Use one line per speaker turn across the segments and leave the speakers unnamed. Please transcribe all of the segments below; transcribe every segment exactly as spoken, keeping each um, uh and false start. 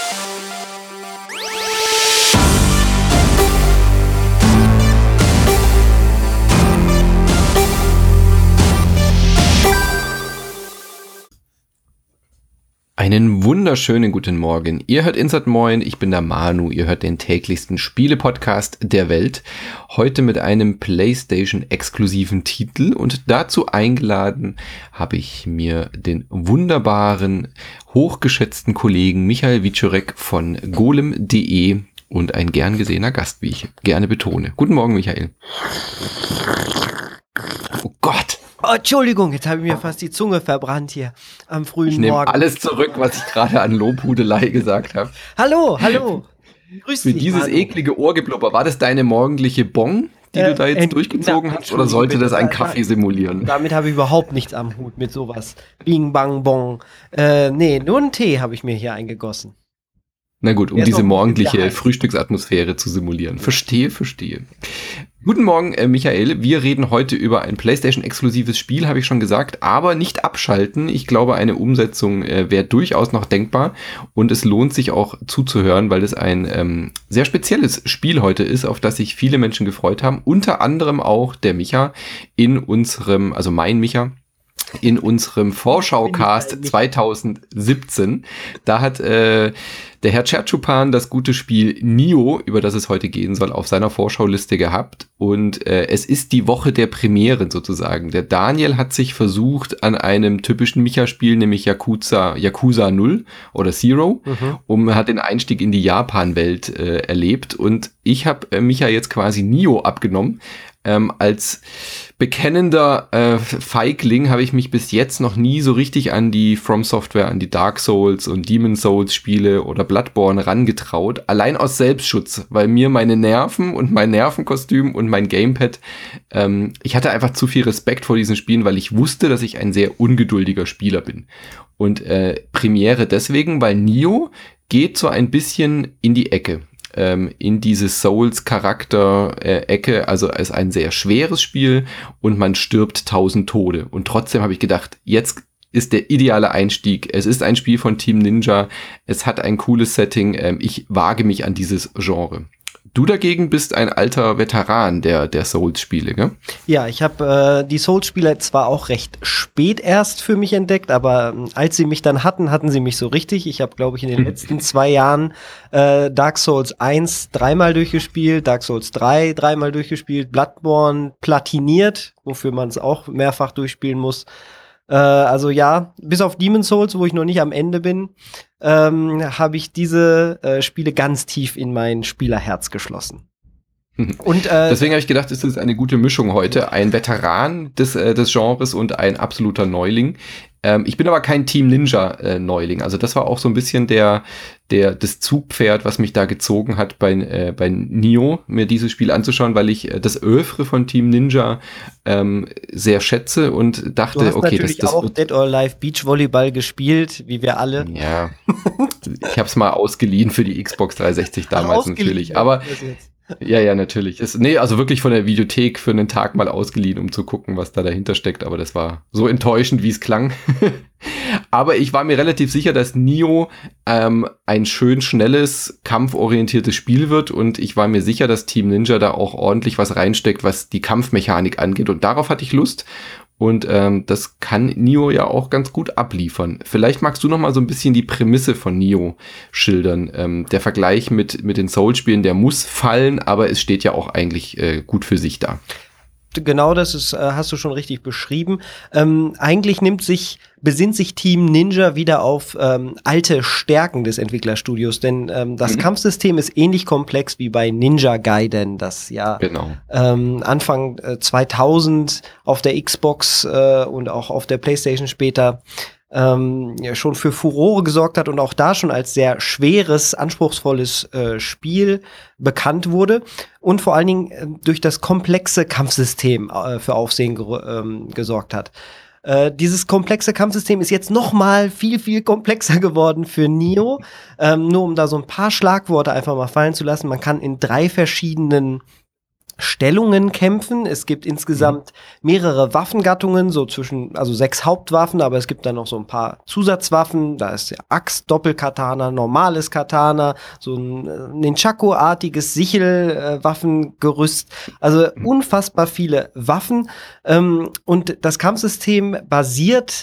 Einen wunderschönen guten Morgen. Ihr hört Insert Moin, ich bin der Manu, ihr hört den täglichsten Spiele-Podcast der Welt. Heute mit einem PlayStation-exklusiven Titel und dazu eingeladen habe ich mir den wunderbaren, hochgeschätzten Kollegen Michael Wiczorek von golem punkt de und ein gern gesehener Gast, wie ich gerne betone. Guten Morgen, Michael. Oh Gott!
Oh, Entschuldigung, jetzt habe ich mir fast die Zunge verbrannt hier am frühen
ich nehme
Morgen.
alles zurück, was ich gerade an Lobhudelei gesagt habe.
Hallo, hallo. Grüß
Für
dich,
dieses
Manu.
eklige Ohrgeblubber, war das deine morgendliche Bong, die
Äh,
du da jetzt
äh,
durchgezogen
na,
hast, oder sollte das ein
bitte,
Kaffee simulieren?
Damit habe ich überhaupt nichts am Hut mit sowas. Bing, bang, bong. Äh, nee, nur einen Tee habe ich mir hier eingegossen.
Na gut, um
Der ist
diese
noch ein bisschen
morgendliche
heiß.
Frühstücksatmosphäre zu simulieren. Verstehe, verstehe. Guten Morgen, äh, Michael. Wir reden heute über ein PlayStation-exklusives Spiel, habe ich schon gesagt, aber nicht abschalten. Ich glaube, eine Umsetzung äh, wäre durchaus noch denkbar und es lohnt sich auch zuzuhören, weil es ein ähm, sehr spezielles Spiel heute ist, auf das sich viele Menschen gefreut haben. Unter anderem auch der Micha in unserem, also mein Micha, in unserem Vorschau-Cast zwanzig siebzehn. Da hat äh, der Herr Cherchupan das gute Spiel Nioh, über das es heute gehen soll, auf seiner Vorschauliste gehabt. Und äh, es ist die Woche der Premieren sozusagen. Der Daniel hat sich versucht an einem typischen Micha-Spiel, nämlich Yakuza, Yakuza null oder Zero, mhm. und hat den Einstieg in die Japan-Welt äh, erlebt. Und ich habe äh, Micha jetzt quasi Nioh abgenommen. Ähm, als bekennender äh, Feigling habe ich mich bis jetzt noch nie so richtig an die From Software, an die Dark Souls und Demon Souls Spiele oder Bloodborne rangetraut. Allein aus Selbstschutz, weil mir meine Nerven und mein Nervenkostüm und mein Gamepad, ähm, ich hatte einfach zu viel Respekt vor diesen Spielen, weil ich wusste, dass ich ein sehr ungeduldiger Spieler bin. Und äh, Premiere deswegen, weil Nioh geht so ein bisschen in die Ecke. In diese Souls-Charakter-Ecke, also es ist ein sehr schweres Spiel und man stirbt tausend Tode. Und trotzdem habe ich gedacht, jetzt ist der ideale Einstieg. Es ist ein Spiel von Team Ninja, es hat ein cooles Setting, ich wage mich an dieses Genre. Du dagegen bist ein alter Veteran der, der Souls-Spiele, gell?
Ja, ich habe äh, die Souls-Spiele zwar auch recht spät erst für mich entdeckt, aber äh, als sie mich dann hatten, hatten sie mich so richtig. Ich habe, glaube ich, in den letzten zwei Jahren äh, Dark Souls eins dreimal durchgespielt, Dark Souls drei dreimal durchgespielt, Bloodborne platiniert, wofür man es auch mehrfach durchspielen muss. Äh, also ja, bis auf Demon Souls, wo ich noch nicht am Ende bin, ähm, habe ich diese äh, Spiele ganz tief in mein Spielerherz geschlossen. Und, äh,
Deswegen habe ich gedacht, es ist eine gute Mischung heute. Ein Veteran des, äh, des Genres und ein absoluter Neuling. Ähm, ich bin aber kein Team Ninja äh, Neuling. Also das war auch so ein bisschen der, der, das Zugpferd, was mich da gezogen hat bei, äh, bei Nioh, mir dieses Spiel anzuschauen, weil ich äh, das Oeuvre von Team Ninja ähm, sehr schätze und dachte,
du hast
okay,
natürlich
das, das
auch
wird
Dead or Alive Beachvolleyball gespielt, wie wir alle.
Ja, ich habe es mal ausgeliehen für die Xbox dreihundertsechzig damals natürlich. Aber ja, ja, natürlich. Es, nee, also wirklich von der Videothek für einen Tag mal ausgeliehen, um zu gucken, was da dahinter steckt. Aber das war so enttäuschend, wie es klang. Aber ich war mir relativ sicher, dass Nioh ähm, ein schön schnelles, kampforientiertes Spiel wird. Und ich war mir sicher, dass Team Ninja da auch ordentlich was reinsteckt, was die Kampfmechanik angeht. Und darauf hatte ich Lust. Und ähm, das kann Nioh ja auch ganz gut abliefern. Vielleicht magst du noch mal so ein bisschen die Prämisse von Nioh schildern. Ähm, der Vergleich mit mit den Souls-Spielen, der muss fallen, aber es steht ja auch eigentlich äh, gut für sich da.
Genau, das ist, äh, hast du schon richtig beschrieben. Ähm, eigentlich nimmt sich, besinnt sich Team Ninja wieder auf ähm, alte Stärken des Entwicklerstudios, denn ähm, das mhm. Kampfsystem ist ähnlich komplex wie bei Ninja Gaiden, das ja
genau.
ähm, Anfang äh, zweitausend auf der Xbox äh, und auch auf der PlayStation später ähm, ja, schon für Furore gesorgt hat und auch da schon als sehr schweres, anspruchsvolles äh, Spiel bekannt wurde und vor allen Dingen äh, durch das komplexe Kampfsystem äh, für Aufsehen ge- ähm, gesorgt hat. Äh, dieses komplexe Kampfsystem ist jetzt noch mal viel, viel komplexer geworden für Nioh. Ähm, nur um da so ein paar Schlagworte einfach mal fallen zu lassen. Man kann in drei verschiedenen Stellungen kämpfen. Es gibt insgesamt mehrere Waffengattungen, so zwischen, also sechs Hauptwaffen, aber es gibt dann noch so ein paar Zusatzwaffen. Da ist der Axt, Doppelkatana, normales Katana, so ein äh, Nunchaku-artiges Sichelwaffengerüst. Äh, also unfassbar viele Waffen. Ähm, und das Kampfsystem basiert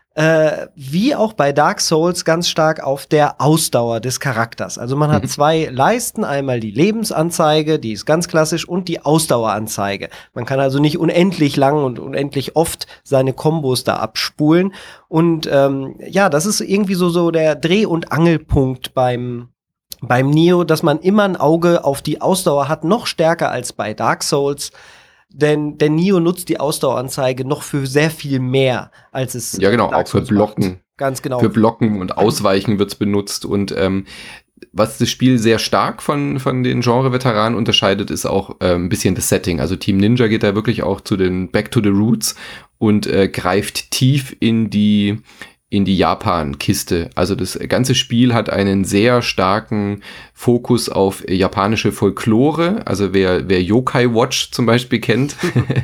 Äh, wie auch bei Dark Souls ganz stark auf der Ausdauer des Charakters. Also man hat mhm. zwei Leisten, einmal die Lebensanzeige, die ist ganz klassisch, und die Ausdaueranzeige. Man kann also nicht unendlich lang und unendlich oft seine Kombos da abspulen. Und ähm, ja, das ist irgendwie so, so der Dreh- und Angelpunkt beim beim Nioh, dass man immer ein Auge auf die Ausdauer hat, noch stärker als bei Dark Souls. Denn der Nioh nutzt die Ausdaueranzeige noch für sehr viel mehr, als es
ja genau auch für Blocken, macht.
Ganz genau
für Blocken und Ausweichen wird's benutzt. Und ähm, was das Spiel sehr stark von von den Genre-Veteranen unterscheidet, ist auch äh, ein bisschen das Setting. Also Team Ninja geht da wirklich auch zu den Back to the Roots und äh, greift tief in die in die Japan-Kiste. Also das ganze Spiel hat einen sehr starken Fokus auf japanische Folklore. Also wer, wer Yokai Watch zum Beispiel kennt,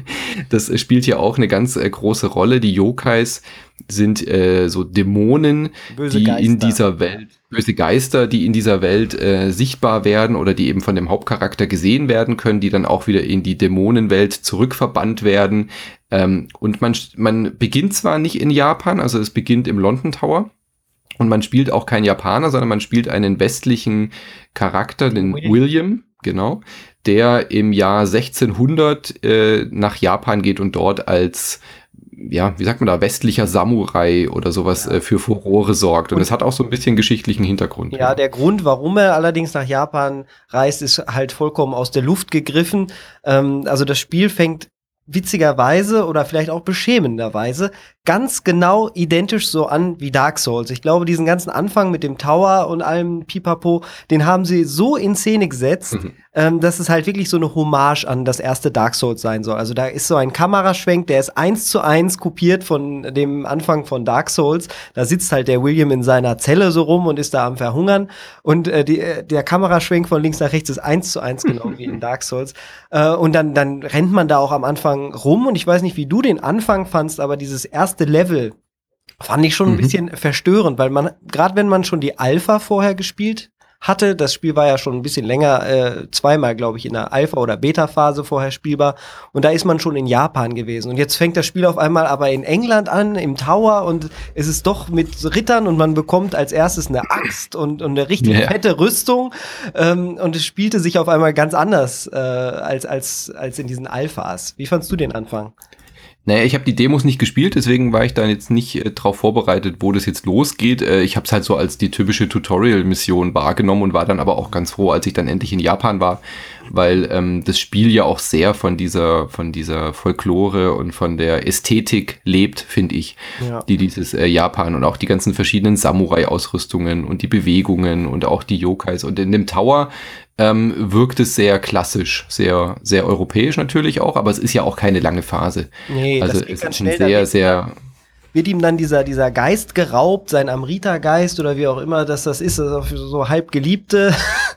das spielt hier auch eine ganz äh, große Rolle. Die Yokais sind äh, so Dämonen, böse die Geister. in dieser Welt, böse Geister, die in dieser Welt äh, sichtbar werden oder die eben von dem Hauptcharakter gesehen werden können, die dann auch wieder in die Dämonenwelt zurückverbannt werden. Ähm, und man, man beginnt zwar nicht in Japan, also es beginnt im London Tower. Und man spielt auch kein Japaner, sondern man spielt einen westlichen Charakter, den William, William genau, der im Jahr sechzehnhundert äh, nach Japan geht und dort als ja, wie sagt man da, westlicher Samurai oder sowas ja. äh, für Furore sorgt. Und es hat auch so ein bisschen geschichtlichen Hintergrund.
Ja, ja, der Grund, warum er allerdings nach Japan reist, ist halt vollkommen aus der Luft gegriffen. Ähm, also das Spiel fängt witzigerweise oder vielleicht auch beschämenderweise ganz genau identisch so an wie Dark Souls. Ich glaube, diesen ganzen Anfang mit dem Tower und allem Pipapo, den haben sie so in Szene gesetzt, mhm. ähm, dass es halt wirklich so eine Hommage an das erste Dark Souls sein soll. Also da ist so ein Kameraschwenk, der ist eins zu eins kopiert von dem Anfang von Dark Souls. Da sitzt halt der William in seiner Zelle so rum und ist da am Verhungern. Und äh, die, der Kameraschwenk von links nach rechts ist eins zu eins genau wie in Dark Souls. Äh, und dann, dann rennt man da auch am Anfang rum. Und ich weiß nicht, wie du den Anfang fandst, aber dieses erste Level fand ich schon ein mhm. bisschen verstörend, weil man, gerade wenn man schon die Alpha vorher gespielt hatte, das Spiel war ja schon ein bisschen länger, äh, zweimal, glaube ich, in der Alpha- oder Beta-Phase vorher spielbar, und da ist man schon in Japan gewesen. Und jetzt fängt das Spiel auf einmal aber in England an, im Tower, und es ist doch mit Rittern, und man bekommt als erstes eine Axt und, und eine richtig yeah. fette Rüstung, ähm, und es spielte sich auf einmal ganz anders äh, als, als, als in diesen Alphas. Wie fandst du den Anfang?
Naja, ich habe die Demos nicht gespielt, deswegen war ich da jetzt nicht äh, drauf vorbereitet, wo das jetzt losgeht. Äh, ich habe es halt so als die typische Tutorial-Mission wahrgenommen und war dann aber auch ganz froh, als ich dann endlich in Japan war, weil ähm, das Spiel ja auch sehr von dieser von dieser Folklore und von der Ästhetik lebt, finde ich, ja. die dieses äh, Japan und auch die ganzen verschiedenen Samurai-Ausrüstungen und die Bewegungen und auch die Yokais. Und in dem Tower ähm, wirkt es sehr klassisch, sehr sehr europäisch natürlich auch, aber es ist ja auch keine lange Phase.
Nee,
also
das
es
ganz
ist ein sehr, sehr...
Wird ihm dann dieser, dieser Geist geraubt, sein Amrita-Geist oder wie auch immer das das ist, das ist so halb Geliebte,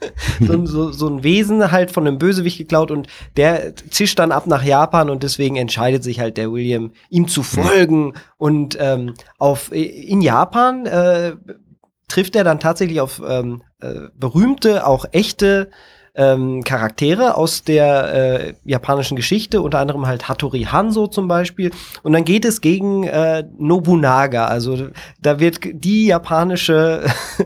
so, so, so ein Wesen halt von einem Bösewicht geklaut, und der zischt dann ab nach Japan, und deswegen entscheidet sich halt der William, ihm zu folgen, und ähm, auf, in Japan äh, trifft er dann tatsächlich auf ähm, äh, berühmte, auch echte Ähm, Charaktere aus der äh, japanischen Geschichte, unter anderem halt Hattori Hanzo zum Beispiel. Und dann geht es gegen äh, Nobunaga. Also da wird die japanische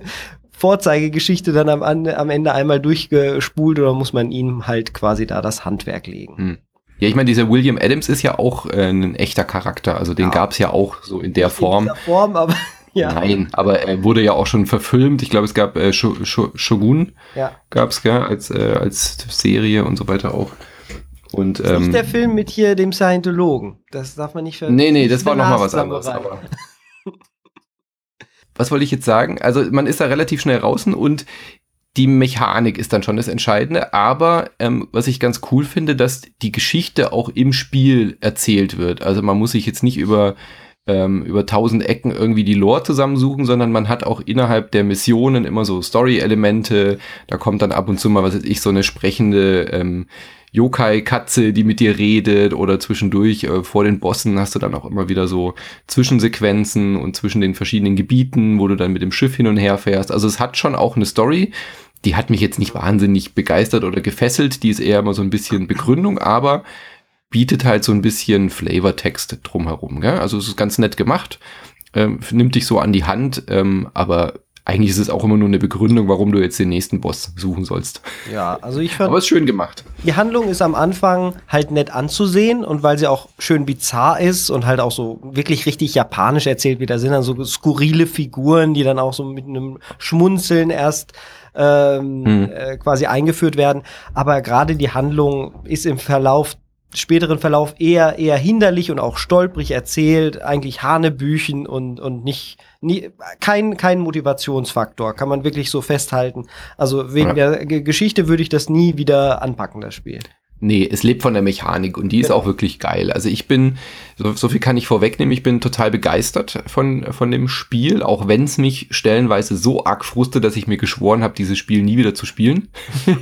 Vorzeigegeschichte dann am, am Ende einmal durchgespult, oder muss man ihm halt quasi da das Handwerk legen.
Hm. Ja, ich meine, dieser William Adams ist ja auch äh, ein echter Charakter. Also den ja. gab's ja auch so in der Nicht Form. In dieser
Form, aber ja.
Nein, aber er wurde ja auch schon verfilmt. Ich glaube, es gab äh, Sh- Sh- Shogun,
ja.
gab's gell, als äh, als Serie und so weiter auch. Und
das ist
ähm,
nicht der Film mit hier dem Scientologen. Das darf man nicht vergessen.
Nee, nee, das war nochmal was anderes. Aber was wollte ich jetzt sagen? Also man ist da relativ schnell draußen, und die Mechanik ist dann schon das Entscheidende. Aber ähm, was ich ganz cool finde, dass die Geschichte auch im Spiel erzählt wird. Also man muss sich jetzt nicht über über tausend Ecken irgendwie die Lore zusammensuchen, sondern man hat auch innerhalb der Missionen immer so Story-Elemente. Da kommt dann ab und zu mal, was weiß ich, so eine sprechende ähm, Yokai-Katze, die mit dir redet, oder zwischendurch äh, vor den Bossen hast du dann auch immer wieder so Zwischensequenzen und zwischen den verschiedenen Gebieten, wo du dann mit dem Schiff hin und her fährst. Also es hat schon auch eine Story. Die hat mich jetzt nicht wahnsinnig begeistert oder gefesselt. Die ist eher immer so ein bisschen Begründung, aber bietet halt so ein bisschen Flavortext drumherum. Gell? Also es ist ganz nett gemacht, ähm, nimmt dich so an die Hand, ähm, aber eigentlich ist es auch immer nur eine Begründung, warum du jetzt den nächsten Boss suchen sollst.
Ja, also ich fand,
aber es ist schön gemacht.
Die Handlung ist am Anfang halt nett anzusehen und weil sie auch schön bizarr ist und halt auch so wirklich richtig japanisch erzählt wird, da sind dann so skurrile Figuren, die dann auch so mit einem Schmunzeln erst ähm, hm. äh, quasi eingeführt werden. Aber gerade die Handlung ist im Verlauf späteren Verlauf eher eher hinderlich und auch stolprig erzählt, eigentlich Hanebüchen und und nicht nie, kein kein Motivationsfaktor, kann man wirklich so festhalten. Also wegen ja. der G- Geschichte würde ich das nie wieder anpacken, das Spiel.
Nee, es lebt von der Mechanik und die ist genau. auch wirklich geil. Also ich bin, so, so viel kann ich vorwegnehmen, ich bin total begeistert von, von dem Spiel, auch wenn es mich stellenweise so arg frustet, dass ich mir geschworen habe, dieses Spiel nie wieder zu spielen.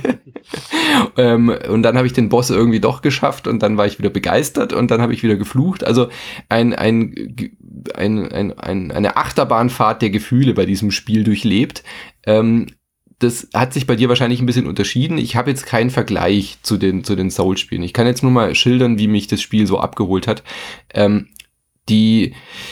ähm, und dann habe ich den Boss irgendwie doch geschafft und dann war ich wieder begeistert und dann habe ich wieder geflucht. Also ein, ein, ein, ein, ein, eine Achterbahnfahrt der Gefühle bei diesem Spiel durchlebt. Ähm, Das hat sich bei dir wahrscheinlich ein bisschen unterschieden. Ich habe jetzt keinen Vergleich zu den, zu den Souls-Spielen. Ich kann jetzt nur mal schildern, wie mich das Spiel so abgeholt hat. Ähm, die,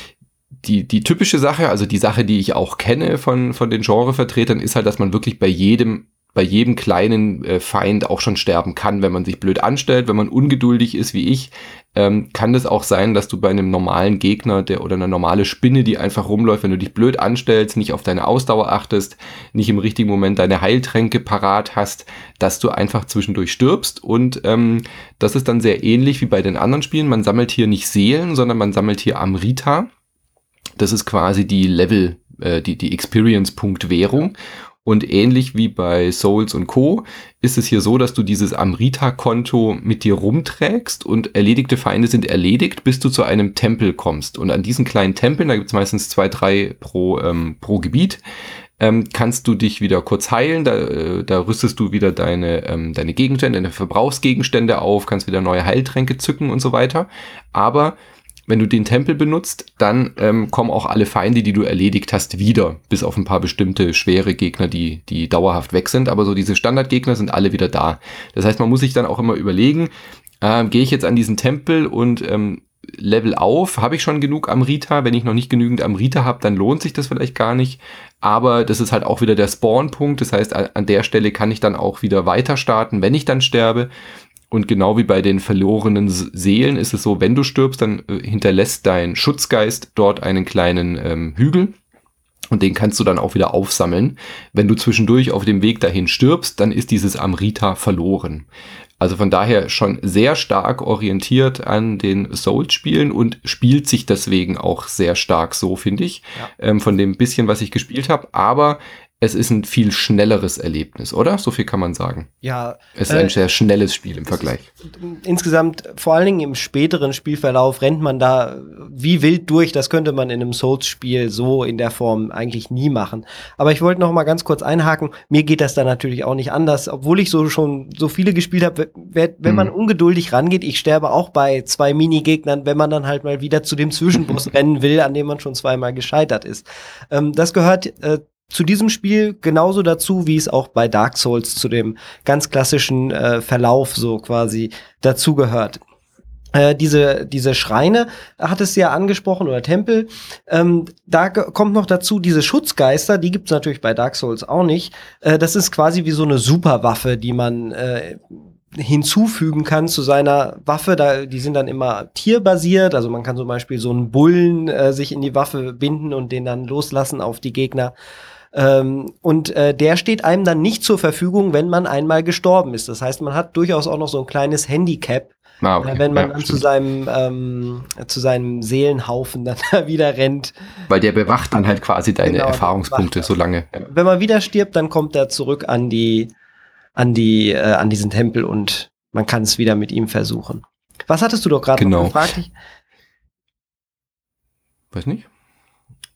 die, die typische Sache, also die Sache, die ich auch kenne von, von den Genrevertretern, ist halt, dass man wirklich bei jedem bei jedem kleinen äh, Feind auch schon sterben kann, wenn man sich blöd anstellt, wenn man ungeduldig ist wie ich, ähm, kann das auch sein, dass du bei einem normalen Gegner der oder einer normale Spinne, die einfach rumläuft, wenn du dich blöd anstellst, nicht auf deine Ausdauer achtest, nicht im richtigen Moment deine Heiltränke parat hast, dass du einfach zwischendurch stirbst und ähm, das ist dann sehr ähnlich wie bei den anderen Spielen. Man sammelt hier nicht Seelen, sondern man sammelt hier Amrita. Das ist quasi die Level, äh, die, die Experience-Punkt-Währung. Und ähnlich wie bei Souls und Co. ist es hier so, dass du dieses Amrita-Konto mit dir rumträgst und erledigte Feinde sind erledigt, bis du zu einem Tempel kommst. Und an diesen kleinen Tempeln, da gibt es meistens zwei, drei pro, ähm, pro Gebiet, ähm, kannst du dich wieder kurz heilen. Da, äh, da rüstest du wieder deine, ähm, deine Gegenstände, deine Verbrauchsgegenstände auf, kannst wieder neue Heiltränke zücken und so weiter. Aber wenn du den Tempel benutzt, dann ähm, kommen auch alle Feinde, die du erledigt hast, wieder. Bis auf ein paar bestimmte schwere Gegner, die die dauerhaft weg sind. Aber so diese Standardgegner sind alle wieder da. Das heißt, man muss sich dann auch immer überlegen, äh, gehe ich jetzt an diesen Tempel und ähm, Level auf? Habe ich schon genug Amrita? Wenn ich noch nicht genügend Amrita habe, dann lohnt sich das vielleicht gar nicht. Aber das ist halt auch wieder der Spawn-Punkt. Das heißt, an der Stelle kann ich dann auch wieder weiter starten, wenn ich dann sterbe. Und genau wie bei den verlorenen Seelen ist es so, wenn du stirbst, dann äh, hinterlässt dein Schutzgeist dort einen kleinen ähm, Hügel und den kannst du dann auch wieder aufsammeln. Wenn du zwischendurch auf dem Weg dahin stirbst, dann ist dieses Amrita verloren. Also von daher schon sehr stark orientiert an den Souls-Spielen und spielt sich deswegen auch sehr stark so, finde ich, ja. ähm, von dem bisschen, was ich gespielt habe. Aber es ist ein viel schnelleres Erlebnis, oder? So viel kann man sagen.
Ja.
Es ist ein äh, sehr schnelles Spiel im Vergleich.
Insgesamt, vor allen Dingen im späteren Spielverlauf, rennt man da wie wild durch. Das könnte man in einem Souls-Spiel so in der Form eigentlich nie machen. Aber ich wollte noch mal ganz kurz einhaken. Mir geht das da natürlich auch nicht anders. Obwohl ich so schon so viele gespielt habe, wenn hm. man ungeduldig rangeht, ich sterbe auch bei zwei Minigegnern, wenn man dann halt mal wieder zu dem Zwischenboss rennen will, an dem man schon zweimal gescheitert ist. Ähm, das gehört äh, zu diesem Spiel genauso dazu, wie es auch bei Dark Souls zu dem ganz klassischen äh, Verlauf so quasi dazugehört. Äh, diese, diese Schreine hat es ja angesprochen oder Tempel. Ähm, da g- kommt noch dazu diese Schutzgeister, die gibt's natürlich bei Dark Souls auch nicht. Äh, das ist quasi wie so eine Superwaffe, die man äh, hinzufügen kann zu seiner Waffe. Da, die sind dann immer tierbasiert. Also man kann zum Beispiel so einen Bullen äh, sich in die Waffe binden und den dann loslassen auf die Gegner. Ähm, und äh, der steht einem dann nicht zur Verfügung, wenn man einmal gestorben ist. Das heißt, man hat durchaus auch noch so ein kleines Handicap, ah, okay. äh, wenn man ja, dann stimmt. zu seinem ähm, zu seinem Seelenhaufen dann wieder rennt.
Weil der bewacht dann halt quasi deine genau, Erfahrungspunkte so lange. Ja.
Wenn man wieder stirbt, dann kommt er zurück an die an die äh, an diesen Tempel und man kann es wieder mit ihm versuchen. Was hattest du doch gerade
genau.
noch gefragt?
Weiß nicht.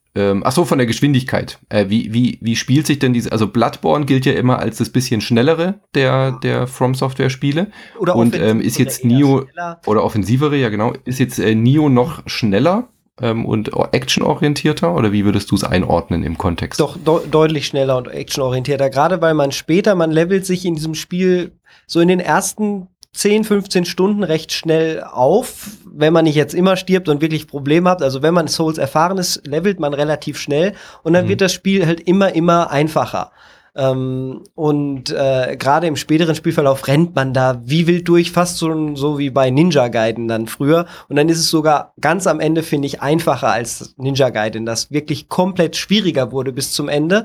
Ähm, ach so, von der Geschwindigkeit. Äh, wie, wie, wie spielt sich denn diese, also Bloodborne gilt ja immer als das bisschen schnellere der, der From Software Spiele.
Oder
und ähm, ist jetzt Nioh, oder offensivere, ja genau, ist jetzt äh, Nioh noch schneller ähm, und actionorientierter, oder wie würdest du es einordnen im Kontext?
Doch, de- deutlich schneller und actionorientierter, gerade weil man später, man levelt sich in diesem Spiel so in den ersten zehn, fünfzehn Stunden recht schnell auf, wenn man nicht jetzt immer stirbt und wirklich Probleme hat. Also wenn man Souls erfahren ist, levelt man relativ schnell und dann mhm. wird das Spiel halt immer, immer einfacher. Ähm, und äh, gerade im späteren Spielverlauf rennt man da wie wild durch, fast so, so wie bei Ninja Gaiden dann früher. Und dann ist es sogar ganz am Ende, finde ich, einfacher als Ninja Gaiden, das wirklich komplett schwieriger wurde bis zum Ende.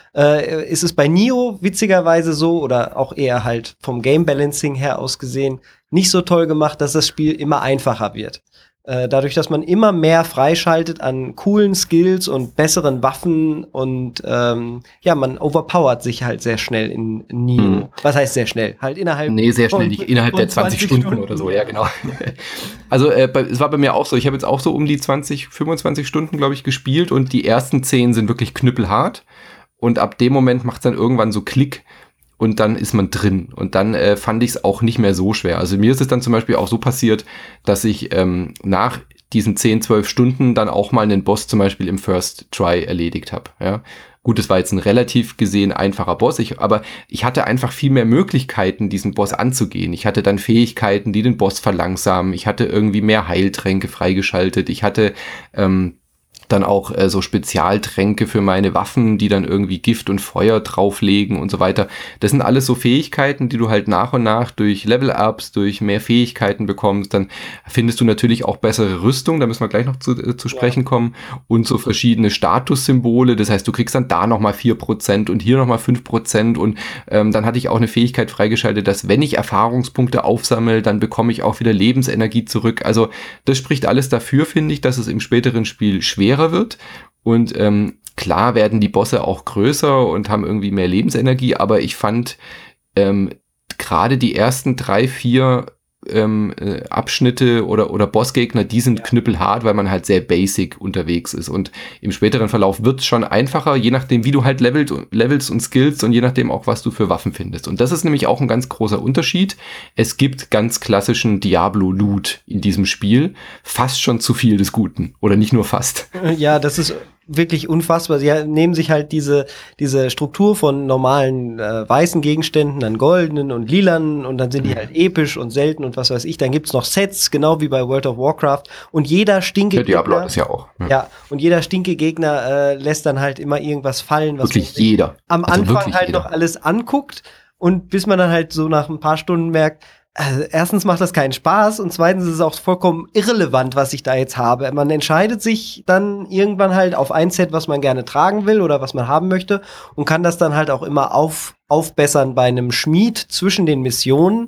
Äh, ist es bei Nioh witzigerweise so, oder auch eher halt vom Game Balancing her aus gesehen, nicht so toll gemacht, dass das Spiel immer einfacher wird. Äh, dadurch, dass man immer mehr freischaltet an coolen Skills und besseren Waffen und ähm, ja, man overpowert sich halt sehr schnell in Nioh. Hm. Was heißt sehr schnell? Halt innerhalb
Nee, sehr schnell, nicht innerhalb der zwanzig Stunden, Stunden oder so, ja genau. Also äh, bei, es war bei mir auch so, ich habe jetzt auch so um die zwanzig, fünfundzwanzig Stunden, glaube ich, gespielt und die ersten zehn sind wirklich knüppelhart. Und ab dem Moment macht es dann irgendwann so Klick und dann ist man drin. Und dann äh, fand ich es auch nicht mehr so schwer. Also mir ist es dann zum Beispiel auch so passiert, dass ich ähm, nach diesen zehn, zwölf Stunden dann auch mal einen Boss zum Beispiel im First Try erledigt habe. Ja? Gut, es war jetzt ein relativ gesehen einfacher Boss, ich, aber ich hatte einfach viel mehr Möglichkeiten, diesen Boss anzugehen. Ich hatte dann Fähigkeiten, die den Boss verlangsamen. Ich hatte irgendwie mehr Heiltränke freigeschaltet. Ich hatte ähm, dann auch äh, so Spezialtränke für meine Waffen, die dann irgendwie Gift und Feuer drauflegen und so weiter. Das sind alles so Fähigkeiten, die du halt nach und nach durch Level-Ups, durch mehr Fähigkeiten bekommst. Dann findest du natürlich auch bessere Rüstung, da müssen wir gleich noch zu, äh, zu sprechen ja. kommen. Und so verschiedene Statussymbole, das heißt, du kriegst dann da nochmal vier Prozent und hier nochmal fünf Prozent. Und ähm, dann hatte ich auch eine Fähigkeit freigeschaltet, dass wenn ich Erfahrungspunkte aufsammle, dann bekomme ich auch wieder Lebensenergie zurück. Also das spricht alles dafür, finde ich, dass es im späteren Spiel schwer wird und ähm, klar werden die Bosse auch größer und haben irgendwie mehr Lebensenergie, aber ich fand ähm, gerade die ersten drei, vier ähm, äh, Abschnitte oder, oder Bossgegner, die sind ja. knüppelhart, weil man halt sehr basic unterwegs ist und im späteren Verlauf wird es schon einfacher, je nachdem wie du halt levelt, levelst und skillst und je nachdem auch, was du für Waffen findest. Und das ist nämlich auch ein ganz großer Unterschied. Es gibt ganz klassischen Diablo-Loot in diesem Spiel, fast schon zu viel des Guten oder nicht nur fast.
Ja, das ist wirklich unfassbar. Sie nehmen sich halt diese diese Struktur von normalen äh, weißen Gegenständen, dann goldenen und lilanen und dann sind die halt episch und selten und was weiß ich. Dann gibt's noch Sets, genau wie bei World of Warcraft und jeder stinke
Gegner, Diablo hat das ja auch.
Ja. ja, und jeder stinke Gegner äh, lässt dann halt immer irgendwas fallen, was
wirklich jeder
am
also
Anfang halt
jeder.
noch alles anguckt und bis man dann halt so nach ein paar Stunden merkt, also erstens macht das keinen Spaß und zweitens ist es auch vollkommen irrelevant, was ich da jetzt habe. Man entscheidet sich dann irgendwann halt auf ein Set, was man gerne tragen will oder was man haben möchte und kann das dann halt auch immer auf, aufbessern bei einem Schmied zwischen den Missionen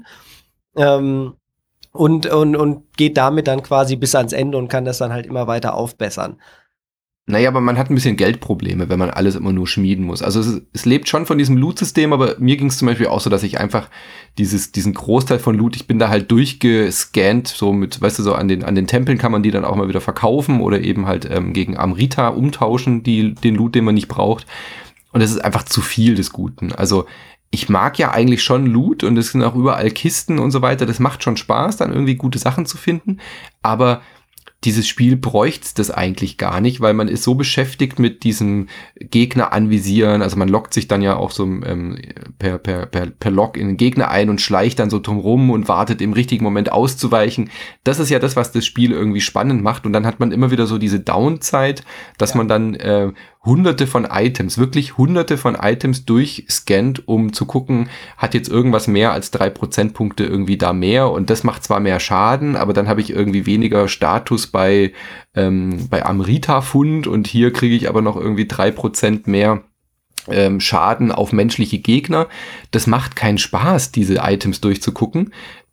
ähm, und, und, und geht damit dann quasi bis ans Ende und kann das dann halt immer weiter aufbessern.
Naja, aber man hat ein bisschen Geldprobleme, wenn man alles immer nur schmieden muss. Also es, es lebt schon von diesem Loot-System, aber mir ging es zum Beispiel auch so, dass ich einfach dieses, diesen Großteil von Loot, ich bin da halt durchgescannt, so mit, weißt du, so an den, an den Tempeln kann man die dann auch mal wieder verkaufen oder eben halt ähm, gegen Amrita umtauschen, die, den Loot, den man nicht braucht. Und es ist einfach zu viel des Guten. Also ich mag ja eigentlich schon Loot und es sind auch überall Kisten und so weiter. Das macht schon Spaß, dann irgendwie gute Sachen zu finden, aber dieses Spiel bräuchte das eigentlich gar nicht, weil man ist so beschäftigt mit diesem Gegner anvisieren, also man lockt sich dann ja auch so ähm, per, per, per, per Lock in den Gegner ein und schleicht dann so drum rum und wartet im richtigen Moment auszuweichen. Das ist ja das, was das Spiel irgendwie spannend macht und dann hat man immer wieder so diese Downside, dass ja. man dann äh, hunderte von Items, wirklich hunderte von Items durchscannt, um zu gucken, hat jetzt irgendwas mehr als drei Prozentpunkte irgendwie da mehr und das macht zwar mehr Schaden, aber dann habe ich irgendwie weniger Status bei, ähm, bei Amrita-Fund und hier kriege ich aber noch irgendwie drei Prozent mehr ähm, Schaden auf menschliche Gegner. Das macht keinen Spaß, diese Items durchzugucken.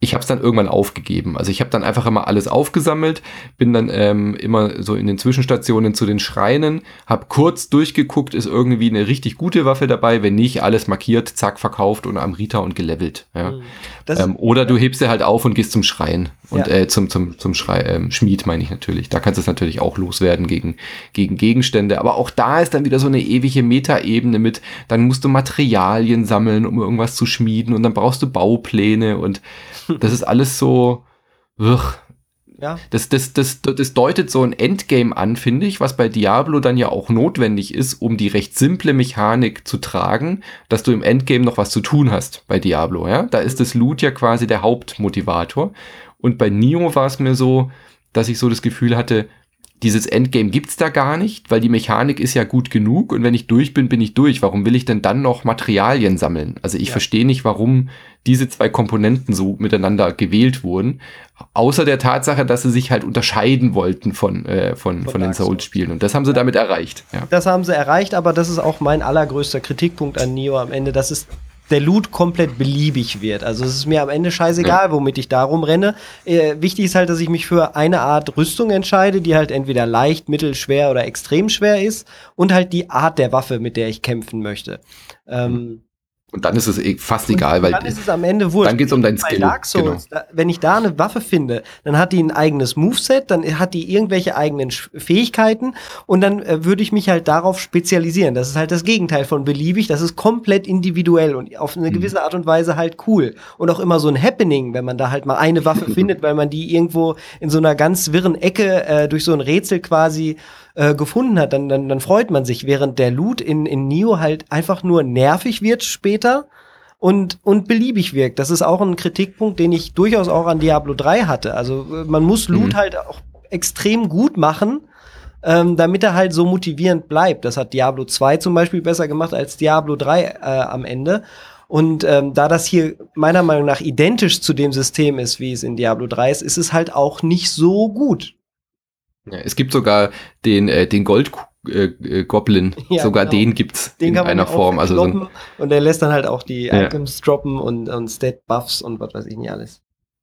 ich habe es dann irgendwann aufgegeben. Also ich habe dann einfach immer alles aufgesammelt, bin dann ähm, immer so in den Zwischenstationen zu den Schreinen, habe kurz durchgeguckt, ist irgendwie eine richtig gute Waffe dabei, wenn nicht, alles markiert, zack, verkauft und am Rita und gelevelt. Ja. Ähm, oder du hebst sie halt auf und gehst zum Schrein und ja. äh, zum zum zum Schrei, ähm, Schmied meine ich natürlich. Da kannst du es natürlich auch loswerden gegen gegen Gegenstände. Aber auch da ist dann wieder so eine ewige Metaebene mit, dann musst du Materialien sammeln, um irgendwas zu schmieden und dann brauchst du Baupläne und das ist alles so, ugh. Ja. Das, das, das, das deutet so ein Endgame an, finde ich, was bei Diablo dann ja auch notwendig ist, um die recht simple Mechanik zu tragen, dass du im Endgame noch was zu tun hast bei Diablo, ja. Da ist das Loot ja quasi der Hauptmotivator. Und bei Nioh war es mir so, dass ich so das Gefühl hatte, dieses Endgame gibt's da gar nicht, weil die Mechanik ist ja gut genug und wenn ich durch bin, bin ich durch. Warum will ich denn dann noch Materialien sammeln? Also ich ja. verstehe nicht, warum diese zwei Komponenten so miteinander gewählt wurden, außer der Tatsache, dass sie sich halt unterscheiden wollten von, äh, von, von, von den Souls-Spielen. Und das haben sie ja. damit erreicht. Ja.
Das haben sie erreicht, aber das ist auch mein allergrößter Kritikpunkt an Nioh am Ende. Das ist der Loot komplett beliebig wird. Also es ist mir am Ende scheißegal, ja. womit ich da rumrenne. Äh, wichtig ist halt, dass ich mich für eine Art Rüstung entscheide, die halt entweder leicht, mittel, schwer oder extrem schwer ist und halt die Art der Waffe, mit der ich kämpfen möchte. Ähm,
Und dann ist es eh fast egal, weil
dann ist es am Ende wurscht.
Dann geht es um deinen Skill.
Bei Dark Souls, genau. da, wenn ich da eine Waffe finde, dann hat die ein eigenes Moveset, dann hat die irgendwelche eigenen Fähigkeiten und dann äh, würde ich mich halt darauf spezialisieren. Das ist halt das Gegenteil von beliebig, das ist komplett individuell und auf eine gewisse Art und Weise halt cool. Und auch immer so ein Happening, wenn man da halt mal eine Waffe findet, weil man die irgendwo in so einer ganz wirren Ecke äh, durch so ein Rätsel quasi äh, gefunden hat, dann, dann, dann freut man sich, während der Loot in, in Nioh halt einfach nur nervig wird später und, und beliebig wirkt. Das ist auch ein Kritikpunkt, den ich durchaus auch an Diablo drei hatte. Also man muss Loot mhm. halt auch extrem gut machen, ähm, damit er halt so motivierend bleibt. Das hat Diablo zwei zum Beispiel besser gemacht als Diablo drei äh, am Ende. Und ähm, da das hier meiner Meinung nach identisch zu dem System ist, wie es in Diablo drei ist, ist es halt auch nicht so gut.
Ja, es gibt sogar den, äh, den Gold-Goblin, äh, ja, sogar genau. den gibt's den in einer Form. Also so ein
und der lässt dann halt auch die ja. Items droppen und, und Stat-Buffs und was weiß ich nicht alles.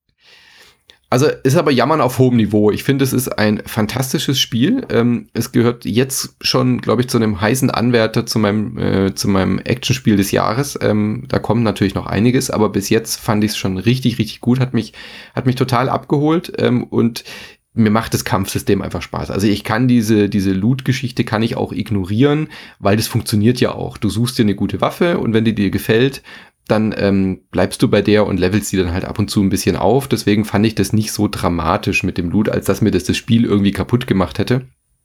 Also ist aber Jammern auf hohem Niveau. Ich finde, es ist ein fantastisches Spiel. Ähm, es gehört jetzt schon, glaube ich, zu einem heißen Anwärter zu meinem äh, zu meinem Actionspiel des Jahres. Ähm, da kommt natürlich noch einiges, aber bis jetzt fand ich es schon richtig, richtig gut. Hat mich hat mich total abgeholt ähm, und mir macht das Kampfsystem einfach Spaß. Also ich kann diese diese Loot-Geschichte kann ich auch ignorieren, weil das funktioniert ja auch. Du suchst dir eine gute Waffe und wenn die dir gefällt, dann ähm, bleibst du bei der und levelst die dann halt ab und zu ein bisschen auf. Deswegen fand ich das nicht so dramatisch mit dem Loot, als dass mir das das Spiel irgendwie kaputt gemacht hätte.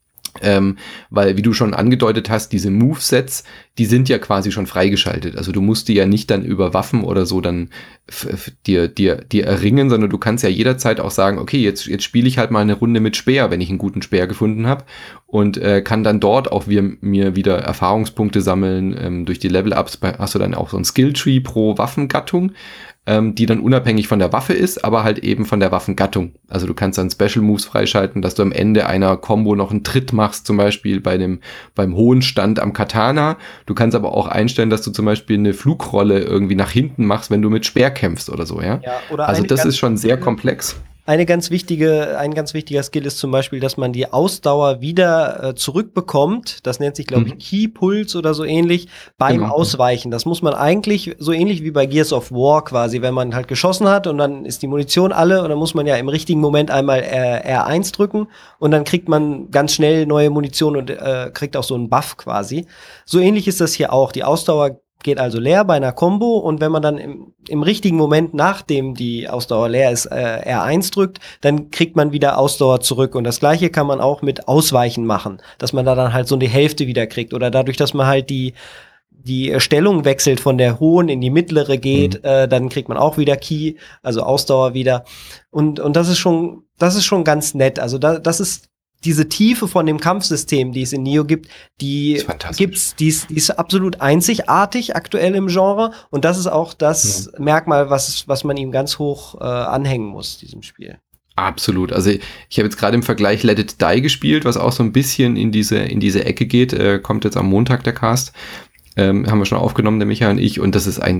Ähm, weil, wie du schon angedeutet hast, diese Movesets, die sind ja quasi schon freigeschaltet. Also du musst die ja nicht dann über Waffen oder so dann f- f- dir, dir, dir erringen, sondern du kannst ja jederzeit auch sagen, okay, jetzt, jetzt spiele ich halt mal eine Runde mit Speer, wenn ich einen guten Speer gefunden habe und äh, kann dann dort auch wir, mir wieder Erfahrungspunkte sammeln. Ähm, durch die Level-Ups hast du dann auch so ein Skill-Tree pro Waffengattung, ähm, die dann unabhängig von der Waffe ist, aber halt eben von der Waffengattung. Also du kannst dann Special Moves freischalten, dass du am Ende einer Combo noch einen Tritt machst, zum Beispiel bei dem, beim hohen Stand am Katana. Du kannst aber auch einstellen, dass du zum Beispiel eine Flugrolle irgendwie nach hinten machst, wenn du mit Speer kämpfst oder so, ja? Ja, oder also das ist schon sehr komplex.
Eine ganz wichtige, ein ganz wichtiger Skill ist zum Beispiel, dass man die Ausdauer wieder äh, zurückbekommt. Das nennt sich, glaube ich, mhm. Key Pulse oder so ähnlich beim genau. Ausweichen. Das muss man eigentlich so ähnlich wie bei Gears of War quasi, wenn man halt geschossen hat und dann ist die Munition alle und dann muss man ja im richtigen Moment einmal äh, R eins drücken und dann kriegt man ganz schnell neue Munition und äh, kriegt auch so einen Buff quasi. So ähnlich ist das hier auch. Die Ausdauer geht also leer bei einer Combo und wenn man dann im, im richtigen Moment, nachdem die Ausdauer leer ist, äh, R eins drückt, dann kriegt man wieder Ausdauer zurück. Und das Gleiche kann man auch mit Ausweichen machen, dass man da dann halt so die Hälfte wieder kriegt. Oder dadurch, dass man halt die die Stellung wechselt, von der hohen in die mittlere geht, mhm. äh, dann kriegt man auch wieder Key, also Ausdauer wieder. Und und das ist schon, das ist schon ganz nett. Also da, das ist diese Tiefe von dem Kampfsystem, die es in Nioh gibt, die gibt's, die ist, die ist absolut einzigartig aktuell im Genre und das ist auch das ja. Merkmal, was, was man ihm ganz hoch äh, anhängen muss, diesem Spiel.
Absolut. Also ich, ich habe jetzt gerade im Vergleich Let It Die gespielt, was auch so ein bisschen in diese, in diese Ecke geht, äh, kommt jetzt am Montag der Cast. Ähm, haben wir schon aufgenommen, der Michael und ich, und das ist ein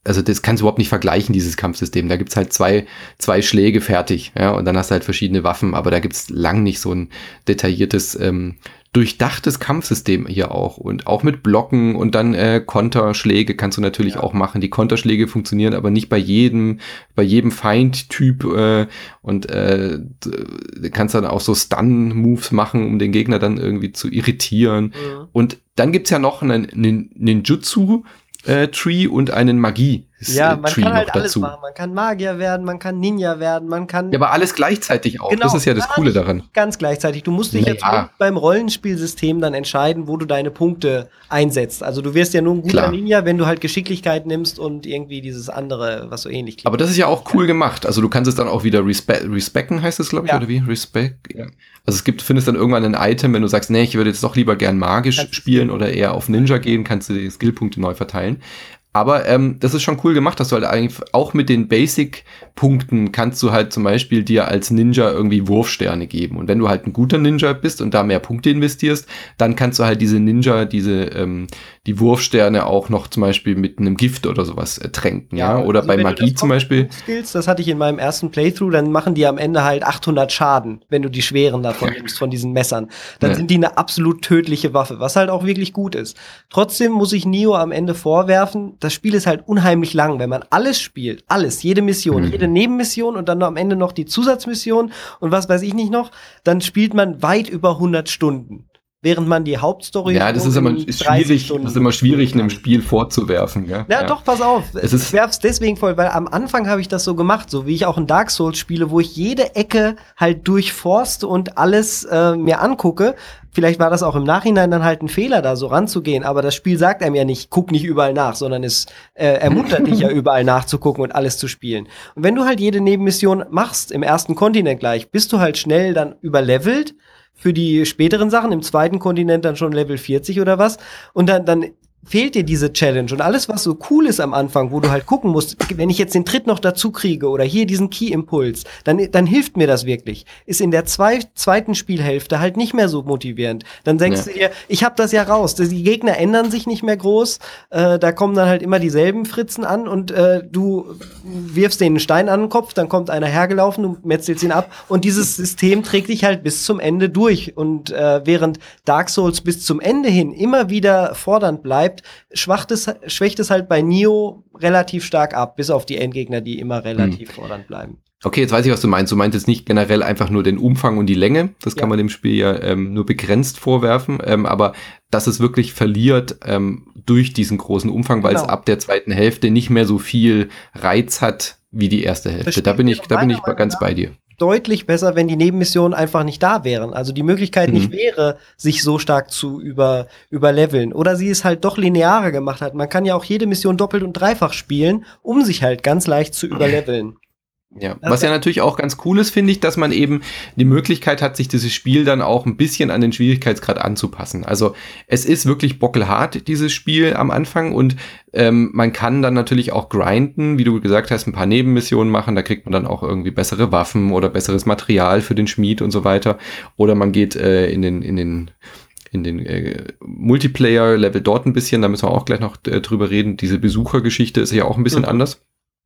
also das kannst du überhaupt nicht vergleichen, dieses Kampfsystem. Da gibt's halt zwei, zwei Schläge fertig, ja, und dann hast du halt verschiedene Waffen, aber da gibt's lang nicht so ein detailliertes, ähm, durchdachtes Kampfsystem hier auch und auch mit Blocken und dann äh, Konterschläge kannst du natürlich ja. auch machen. Die Konterschläge funktionieren aber nicht bei jedem, bei jedem Feindtyp äh, und äh, du kannst dann auch so Stun-Moves machen, um den Gegner dann irgendwie zu irritieren. Mhm. Und dann gibt's ja noch einen, einen Ninjutsu Äh, Tree und einen Magie
Ja, man
Tree
kann halt
noch
alles
dazu.
machen. Man kann Magier werden, man kann Ninja werden, man kann...
Ja, aber alles gleichzeitig auch.
Genau,
Das ist ja das Coole daran.
Ganz gleichzeitig. Du musst dich
Ja.
jetzt nur beim Rollenspielsystem dann entscheiden, wo du deine Punkte einsetzt. Also du wirst ja nur ein guter
Klar.
Ninja, wenn du halt Geschicklichkeit nimmst und irgendwie dieses andere, was so ähnlich klingt.
Aber das ist ja auch cool gemacht. Also du kannst es dann auch wieder respe respecken, heißt es, glaube ich,
Ja.
oder wie? Respect? Ja. Also es gibt, findest dann irgendwann ein Item, wenn du sagst, nee, ich würde jetzt doch lieber gern magisch
Kannst
spielen oder eher auf Ninja gehen, kannst du die Skillpunkte neu verteilen. Aber ähm, das ist schon cool gemacht, dass du halt eigentlich auch mit den Basic-Punkten kannst du halt zum Beispiel dir als Ninja irgendwie Wurfsterne geben. Und wenn du halt ein guter Ninja bist und da mehr Punkte investierst, dann kannst du halt diese Ninja, diese ähm, die Wurfsterne auch noch zum Beispiel mit einem Gift oder sowas äh, tränken. Ja, ja? Oder
also
bei
wenn du
Magie
das
zum Beispiel.
Skills, das hatte ich in meinem ersten Playthrough, dann machen die am Ende halt achthundert Schaden, wenn du die schweren davon
Ja.
nimmst, von diesen Messern. Dann
Ja.
sind die eine absolut tödliche Waffe, was halt auch wirklich gut ist. Trotzdem muss ich Neo am Ende vorwerfen, das Spiel ist halt unheimlich lang, wenn man alles spielt, alles, jede Mission,
Mhm.
jede Nebenmission und dann am Ende noch die Zusatzmission und was weiß ich nicht noch, dann spielt man weit über hundert Stunden. Während man die Hauptstory
Ja, das
so
ist immer
in
ist
dreißig
schwierig,
Stunden
das ist immer schwierig,
spielen
einem
kann.
Spiel vorzuwerfen. Ja,
Ja, doch, pass auf.
Es
Ich
ist-
werf's deswegen voll, weil am Anfang habe ich das so gemacht, so wie ich auch in Dark Souls spiele, wo ich jede Ecke halt durchforste und alles äh, mir angucke. Vielleicht war das auch im Nachhinein dann halt ein Fehler, da so ranzugehen, aber das Spiel sagt einem ja nicht, guck nicht überall nach, sondern es äh, ermuntert dich ja überall nachzugucken und alles zu spielen. Und wenn du halt jede Nebenmission machst, im ersten Kontinent gleich, bist du halt schnell dann überlevelt für die späteren Sachen, im zweiten Kontinent dann schon Level vierzig oder was. Und dann, dann fehlt dir diese Challenge. Und alles, was so cool ist am Anfang, wo du halt gucken musst, wenn ich jetzt den Tritt noch dazu kriege oder hier diesen Key-Impuls, dann, dann hilft mir das wirklich. Ist in der zwei, zweiten Spielhälfte halt nicht mehr so motivierend. Dann denkst
Ja.
du dir, ich hab das ja raus. Die Gegner ändern sich nicht mehr groß. Äh, da kommen dann halt immer dieselben Fritzen an und äh, du wirfst denen einen Stein an den Kopf, dann kommt einer hergelaufen, du metzelst ihn ab und dieses System trägt dich halt bis zum Ende durch. Und äh, während Dark Souls bis zum Ende hin immer wieder fordernd bleibt, schwacht es, schwächt es halt bei Nioh relativ stark ab, bis auf die Endgegner, die immer relativ fordernd bleiben.
Okay, jetzt weiß ich, was du meinst. Du meinst jetzt nicht generell einfach nur den Umfang und die Länge. Das
Ja.
kann man dem Spiel ja ähm, nur begrenzt vorwerfen. Ähm, aber dass es wirklich verliert ähm, durch diesen großen Umfang, weil es
Genau.
ab der zweiten Hälfte nicht mehr so viel Reiz hat wie die erste Hälfte.
Spiel
Da bin ich,
wäre
da bin ich
meiner
ganz
Meinung
bei dir.
Deutlich besser, wenn die Nebenmissionen einfach nicht da wären. Also die Möglichkeit
Mhm.
nicht wäre, sich so stark zu über, überleveln. Oder sie es halt doch linearer gemacht hat. Man kann ja auch jede Mission doppelt und dreifach spielen, um sich halt ganz leicht zu überleveln.
Ja,
Das
was ja
wär-
natürlich auch ganz cool ist, finde ich, dass man eben die Möglichkeit hat, sich dieses Spiel dann auch ein bisschen an den Schwierigkeitsgrad anzupassen. Also es ist wirklich bockelhart, dieses Spiel am Anfang und ähm, man kann dann natürlich auch grinden, wie du gesagt hast, ein paar Nebenmissionen machen, da kriegt man dann auch irgendwie bessere Waffen oder besseres Material für den Schmied und so weiter. Oder man geht äh, in den, in den in den äh, Multiplayer-Level dort ein bisschen, da müssen wir auch gleich noch äh, drüber reden. Diese Besuchergeschichte ist ja auch ein bisschen
Mhm.
anders.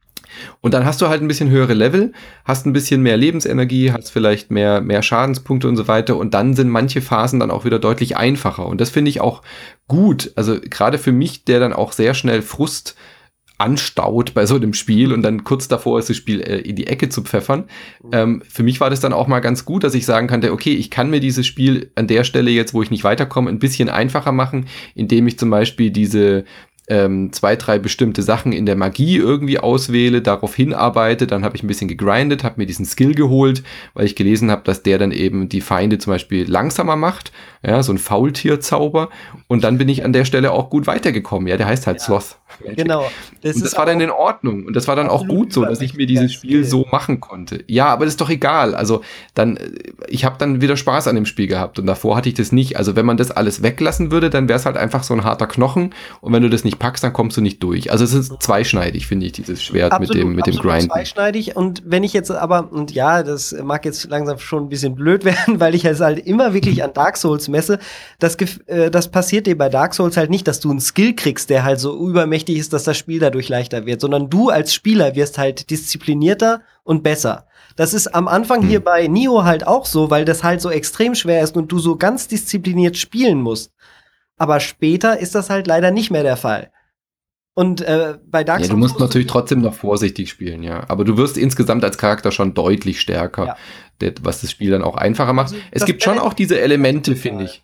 Und dann hast du halt ein bisschen höhere Level, hast ein bisschen mehr Lebensenergie, hast vielleicht mehr, mehr Schadenspunkte und so weiter. Und dann sind manche Phasen dann auch wieder deutlich einfacher. Und das finde ich auch gut. Also gerade für mich, der dann auch sehr schnell Frust anstaut bei so einem Spiel und dann kurz davor ist, das Spiel äh, in die Ecke zu pfeffern. Ähm, für mich war das dann auch mal ganz gut, dass ich sagen konnte, okay, ich kann mir dieses Spiel an der Stelle jetzt, wo ich nicht weiterkomme, ein bisschen einfacher machen, indem ich zum Beispiel diese ähm, zwei, drei bestimmte Sachen in der Magie irgendwie auswähle, darauf hinarbeite, dann habe ich ein bisschen gegrindet, habe mir diesen Skill geholt, weil ich gelesen habe, dass der dann eben die Feinde zum Beispiel langsamer macht, ja, so ein Faultierzauber und dann bin ich an der Stelle auch gut weitergekommen, ja, der heißt halt
Ja.
Sloth.
Genau. Das
Und das
ist
war dann
auch-
in Ordnung. Und das war dann auch
absolut
gut so, dass ich mir dieses
übermächtiger
Spiel
Skill.
so machen konnte. Ja, aber das ist doch egal. Also dann, äh, ich habe dann wieder Spaß an dem Spiel gehabt und davor hatte ich das nicht. Also wenn man das alles weglassen würde, dann wäre es halt einfach so ein harter Knochen. Und wenn du das nicht nicht packst, dann kommst du nicht durch. Also es ist zweischneidig, finde ich, dieses Schwert absolut, mit dem, mit dem Grind.
Zweischneidig. Und wenn ich jetzt aber, und ja, das mag jetzt langsam schon ein bisschen blöd werden, weil ich es halt immer wirklich an Dark Souls messe, das, äh, das passiert dir bei Dark Souls halt nicht, dass du einen Skill kriegst, der halt so übermächtig ist, dass das Spiel dadurch leichter wird, sondern du als Spieler wirst halt disziplinierter und besser. Das ist am Anfang hm. hier bei Nioh halt auch so, weil das halt so extrem schwer ist und du so ganz diszipliniert spielen musst. Aber später ist das halt leider nicht mehr der Fall. Und äh, bei Dark Souls.
Ja, du musst natürlich trotzdem noch vorsichtig spielen, ja. Aber du wirst insgesamt als Charakter schon deutlich stärker, ja. was das Spiel dann auch einfacher macht. Also, es gibt schon auch diese Elemente, finde ich.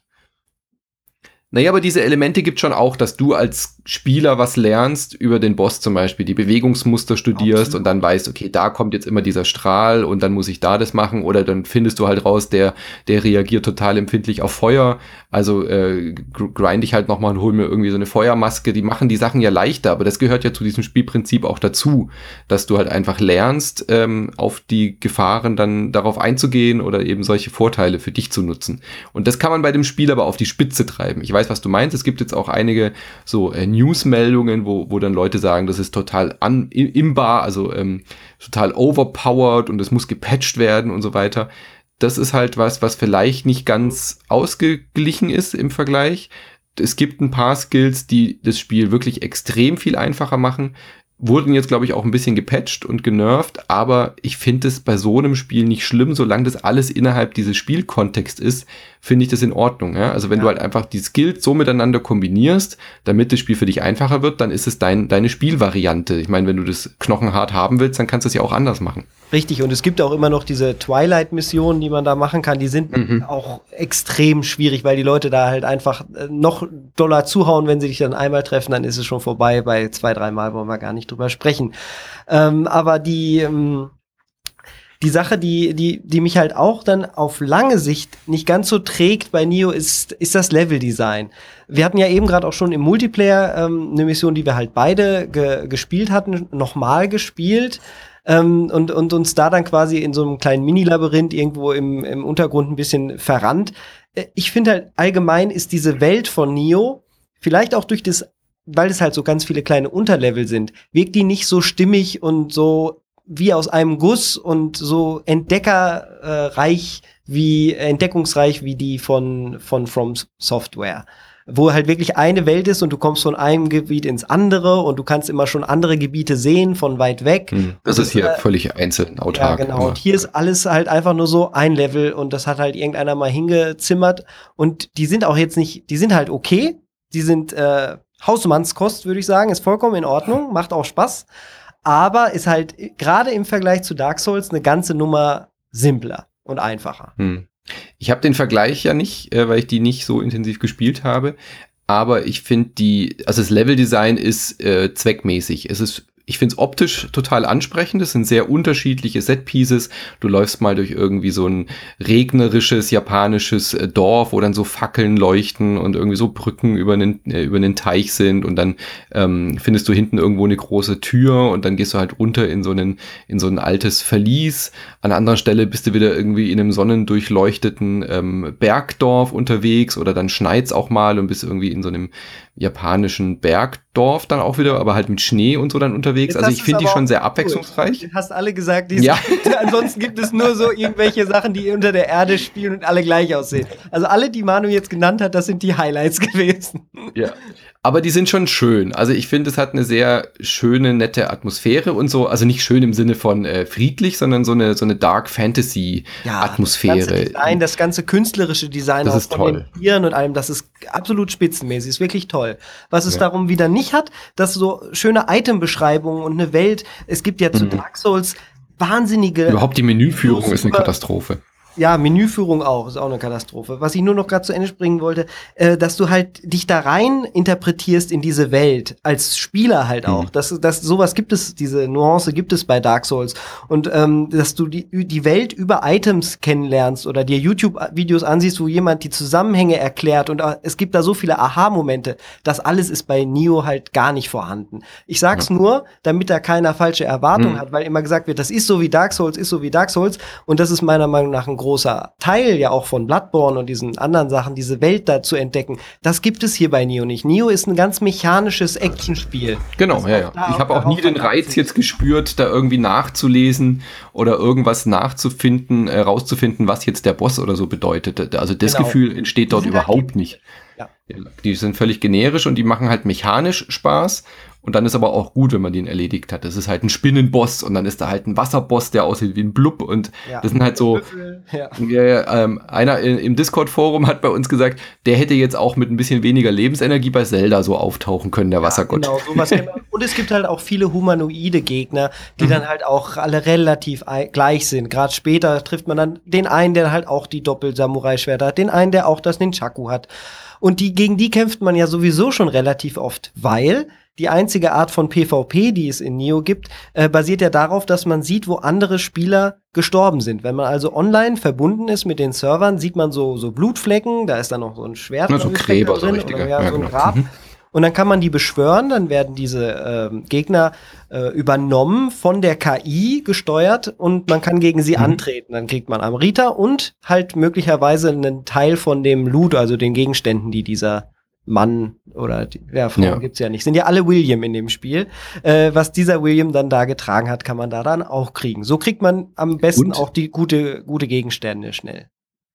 Naja, aber diese Elemente gibt schon auch, dass du als Spieler was lernst über den Boss zum Beispiel, die Bewegungsmuster studierst. Absolut. Und dann weißt, okay, da kommt jetzt immer dieser Strahl und dann muss ich da das machen, oder dann findest du halt raus, der der reagiert total empfindlich auf Feuer, also äh, grind ich halt nochmal und hol mir irgendwie so eine Feuermaske. Die machen die Sachen ja leichter, aber das gehört ja zu diesem Spielprinzip auch dazu, dass du halt einfach lernst, ähm, auf die Gefahren dann darauf einzugehen oder eben solche Vorteile für dich zu nutzen. Und das kann man bei dem Spiel aber auf die Spitze treiben. Ich weiß, was du meinst. Es gibt jetzt auch einige so äh, News-Meldungen, wo, wo dann Leute sagen, das ist total un- imbar, also ähm, total overpowered und es muss gepatcht werden und so weiter. Das ist halt was, was vielleicht nicht ganz ausgeglichen ist im Vergleich. Es gibt ein paar Skills, die das Spiel wirklich extrem viel einfacher machen. Wurden jetzt, glaube ich, auch ein bisschen gepatcht und genervt, aber ich finde es bei so einem Spiel nicht schlimm, solange das alles innerhalb dieses Spielkontexts ist, finde ich das in Ordnung. Ja? Also wenn ja. du halt einfach die Skills so miteinander kombinierst, damit das Spiel für dich einfacher wird, dann ist es dein, deine Spielvariante. Ich meine, wenn du das knochenhart haben willst, dann kannst du es ja auch anders machen.
Richtig, und es gibt auch immer noch diese Twilight-Missionen, die man da machen kann, die sind mhm. auch extrem schwierig, weil die Leute da halt einfach noch doller zuhauen, wenn sie dich dann einmal treffen, dann ist es schon vorbei. Bei zwei, drei Mal wollen wir gar nicht drüber sprechen. Ähm, aber die, ähm, die Sache, die, die, die mich halt auch dann auf lange Sicht nicht ganz so trägt bei Nioh, ist, ist das Leveldesign. Wir hatten ja eben gerade auch schon im Multiplayer ähm, eine Mission, die wir halt beide ge- gespielt hatten, nochmal gespielt. Ähm, und, und uns da dann quasi in so einem kleinen Mini-Labyrinth irgendwo im, im Untergrund ein bisschen verrannt. Ich finde halt, allgemein ist diese Welt von Nioh, vielleicht auch durch das, weil es halt so ganz viele kleine Unterlevel sind, wirkt die nicht so stimmig und so wie aus einem Guss und so entdeckerreich wie, entdeckungsreich wie die von, von From Software. Wo halt wirklich eine Welt ist und du kommst von einem Gebiet ins andere und du kannst immer schon andere Gebiete sehen von weit weg.
Hm, das ist hier äh, völlig einzeln, autark.
Ja, genau. Immer. Und hier ist alles halt einfach nur so ein Level und das hat halt irgendeiner mal hingezimmert und die sind auch jetzt nicht, die sind halt okay. Die sind äh, Hausmannskost, würde ich sagen, ist vollkommen in Ordnung, macht auch Spaß. Aber ist halt gerade im Vergleich zu Dark Souls eine ganze Nummer simpler und einfacher.
Hm. Ich habe den Vergleich ja nicht, äh, weil ich die nicht so intensiv gespielt habe, aber ich finde die, also das Leveldesign ist äh, zweckmäßig. Es ist, ich finde es optisch total ansprechend. Es sind sehr unterschiedliche Setpieces. Du läufst mal durch irgendwie so ein regnerisches japanisches äh, Dorf, wo dann so Fackeln leuchten und irgendwie so Brücken über einen äh, über einen Teich sind und dann ähm, findest du hinten irgendwo eine große Tür und dann gehst du halt runter in so einen in so ein altes Verlies. An einer anderen Stelle bist du wieder irgendwie in einem sonnendurchleuchteten ähm, Bergdorf unterwegs oder dann schneit's auch mal und bist irgendwie in so einem japanischen Bergdorf dann auch wieder, aber halt mit Schnee und so dann unterwegs. Jetzt also ich finde die schon sehr abwechslungsreich.
Du hast alle gesagt, die
ja.
sind, ansonsten gibt es nur so irgendwelche Sachen, die unter der Erde spielen und alle gleich aussehen. Also alle, die Manu jetzt genannt hat, das sind die Highlights gewesen.
Ja. Aber die sind schon schön. Also ich finde, es hat eine sehr schöne, nette Atmosphäre und so. Also nicht schön im Sinne von äh, friedlich, sondern so eine so eine Dark Fantasy Atmosphäre.
Ja, das ganze Design, das ganze künstlerische Design
das ist
von
toll.
den Tieren und allem, das ist absolut spitzenmäßig. Ist wirklich toll. Was es ja. darum wieder nicht hat, dass so schöne Itembeschreibungen und eine Welt. Es gibt ja zu mhm. Dark Souls wahnsinnige.
Überhaupt die Menüführung ist eine Katastrophe.
Ja, Menüführung auch, ist auch eine Katastrophe. Was ich nur noch gerade zu Ende bringen wollte, äh, dass du halt dich da rein interpretierst in diese Welt, als Spieler halt auch. Mhm. Das, das, sowas gibt es, diese Nuance gibt es bei Dark Souls. Und ähm, dass du die, die Welt über Items kennenlernst oder dir YouTube-Videos ansiehst, wo jemand die Zusammenhänge erklärt und äh, es gibt da so viele Aha-Momente. Das alles ist bei Nioh halt gar nicht vorhanden. Ich sag's ja. nur, damit da keiner falsche Erwartungen mhm. hat, weil immer gesagt wird, das ist so wie Dark Souls, ist so wie Dark Souls und das ist meiner Meinung nach ein großer Teil ja auch von Bloodborne und diesen anderen Sachen, diese Welt da zu entdecken, das gibt es hier bei Nioh nicht. Nioh ist ein ganz mechanisches Actionspiel.
Genau, ja, ja. Ich habe auch nie den Reiz jetzt gespürt, da irgendwie nachzulesen oder irgendwas nachzufinden, äh, rauszufinden, was jetzt der Boss oder so bedeutet. Also das genau. Gefühl entsteht dort überhaupt nicht. Ja. Die sind völlig generisch und die machen halt mechanisch Spaß. Und dann ist aber auch gut, wenn man den erledigt hat. Das ist halt ein Spinnenboss und dann ist da halt ein Wasserboss, der aussieht wie ein Blub. Und ja, das sind halt so. Ja. Ja, ähm, einer im Discord-Forum hat bei uns gesagt, der hätte jetzt auch mit ein bisschen weniger Lebensenergie bei Zelda so auftauchen können, der ja, Wassergott.
Genau, sowas. Und es gibt halt auch viele humanoide Gegner, die mhm. dann halt auch alle relativ gleich sind. Gerade später trifft man dann den einen, der halt auch die Doppel-Samurai-Schwerter hat, den einen, der auch das Nunchaku hat. Und die, gegen die kämpft man ja sowieso schon relativ oft, weil die einzige Art von PvP, die es in Nioh gibt, äh, basiert ja darauf, dass man sieht, wo andere Spieler gestorben sind. Wenn man also online verbunden ist mit den Servern, sieht man so, so Blutflecken, da ist dann noch so ein Schwert
ja, so Gräber, drin, so
oder ja, ja, so ein genau. Grab. Mhm. Und dann kann man die beschwören, dann werden diese äh, Gegner äh, übernommen, von der K I gesteuert und man kann gegen sie mhm. antreten. Dann kriegt man Amrita und halt möglicherweise einen Teil von dem Loot, also den Gegenständen, die dieser Mann oder die, ja, Frau ja. gibt's ja nicht. Sind ja alle William in dem Spiel. Äh, was dieser William dann da getragen hat, kann man da dann auch kriegen. So kriegt man am besten und? auch die gute, gute Gegenstände schnell.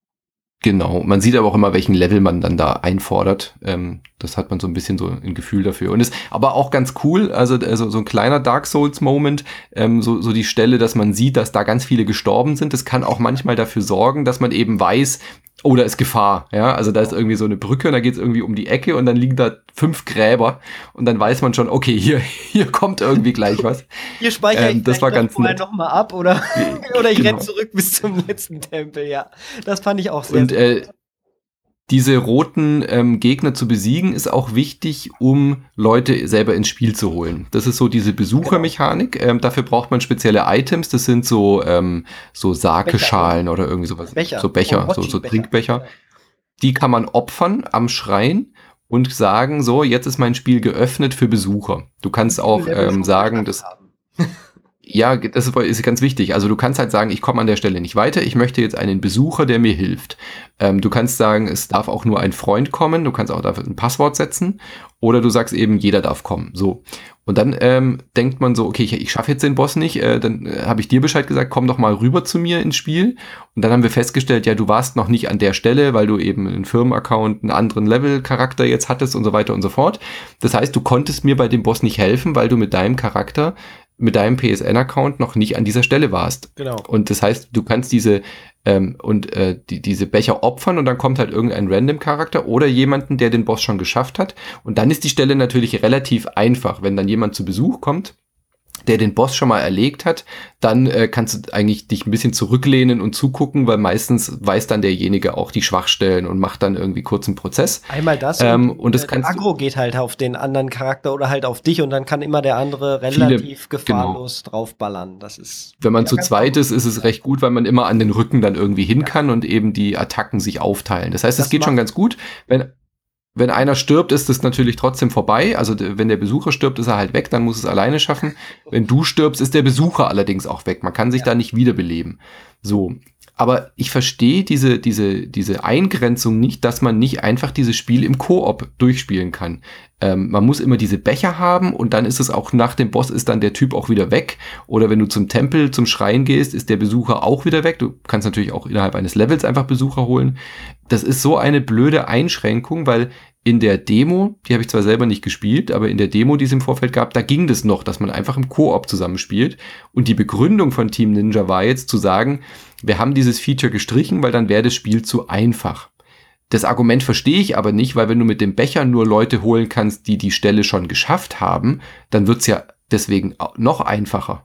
Genau, man sieht aber auch immer, welchen Level man dann da einfordert. Ähm, das hat man so ein bisschen so ein Gefühl dafür. Und ist aber auch ganz cool, also, also so ein kleiner Dark Souls-Moment, ähm, so, so die Stelle, dass man sieht, dass da ganz viele gestorben sind. Das kann auch manchmal dafür sorgen, dass man eben weiß, oh, da ist Gefahr, ja, also da ist irgendwie so eine Brücke und da geht es irgendwie um die Ecke und dann liegen da fünf Gräber und dann weiß man schon, okay, hier hier kommt irgendwie gleich was.
Hier speichere ich
ähm, das war ganz nett.
noch mal ab oder, oder ich genau. renne zurück bis zum letzten Tempel, ja. Das fand ich auch sehr
Und äh, diese roten ähm, Gegner zu besiegen, ist auch wichtig, um Leute selber ins Spiel zu holen. Das ist so diese Besuchermechanik. Ähm, dafür braucht man spezielle Items. Das sind so ähm, so Sake-Schalen oder irgendwie sowas.
Becher.
So Becher, so, so Trinkbecher. Die kann man opfern am Schrein und sagen, so, jetzt ist mein Spiel geöffnet für Besucher. Du kannst auch ähm, sagen, dass... Ja, das ist ganz wichtig. Also du kannst halt sagen, ich komme an der Stelle nicht weiter, ich möchte jetzt einen Besucher, der mir hilft. Ähm, du kannst sagen, es darf auch nur ein Freund kommen, du kannst auch dafür ein Passwort setzen oder du sagst eben, jeder darf kommen. So. Und dann ähm, denkt man so, okay, ich, ich schaffe jetzt den Boss nicht, äh, dann äh, habe ich dir Bescheid gesagt, komm doch mal rüber zu mir ins Spiel. Und dann haben wir festgestellt, ja, du warst noch nicht an der Stelle, weil du eben einen Firmenaccount, einen anderen Level-Charakter jetzt hattest und so weiter und so fort. Das heißt, du konntest mir bei dem Boss nicht helfen, weil du mit deinem Charakter mit deinem P S N-Account noch nicht an dieser Stelle warst.
Genau.
Und das heißt, du kannst diese ähm, und äh, die, diese Becher opfern und dann kommt halt irgendein Random-Charakter oder jemanden, der den Boss schon geschafft hat. Und dann ist die Stelle natürlich relativ einfach. Wenn dann jemand zu Besuch kommt, der den Boss schon mal erlegt hat, dann äh, kannst du eigentlich dich ein bisschen zurücklehnen und zugucken, weil meistens weiß dann derjenige auch die Schwachstellen und macht dann irgendwie kurz einen Prozess.
Einmal das
ähm,
und,
und das
äh,
kannst
Aggro geht halt auf den anderen Charakter oder halt auf dich und dann kann immer der andere relativ
viele,
gefahrlos genau. draufballern. Das ist
Wenn man zu zweit ist, ist es recht gut, weil man immer an den Rücken dann irgendwie hin kann ja. und eben die Attacken sich aufteilen. Das heißt, es geht schon ganz gut. Wenn Wenn einer stirbt, ist es natürlich trotzdem vorbei. Also wenn der Besucher stirbt, ist er halt weg, dann muss es alleine schaffen. Wenn du stirbst, ist der Besucher allerdings auch weg. Man kann sich ja. da nicht wiederbeleben. So. Aber ich verstehe diese, diese, diese Eingrenzung nicht, dass man nicht einfach dieses Spiel im Koop durchspielen kann. Ähm, man muss immer diese Becher haben und dann ist es auch nach dem Boss ist dann der Typ auch wieder weg. Oder wenn du zum Tempel, zum Schrein gehst, ist der Besucher auch wieder weg. Du kannst natürlich auch innerhalb eines Levels einfach Besucher holen. Das ist so eine blöde Einschränkung, weil in der Demo, die habe ich zwar selber nicht gespielt, aber in der Demo, die es im Vorfeld gab, da ging das noch, dass man einfach im Koop zusammenspielt. Und die Begründung von Team Ninja war jetzt zu sagen, wir haben dieses Feature gestrichen, weil dann wäre das Spiel zu einfach. Das Argument verstehe ich aber nicht, weil wenn du mit dem Becher nur Leute holen kannst, die die Stelle schon geschafft haben, dann wird's ja deswegen noch einfacher.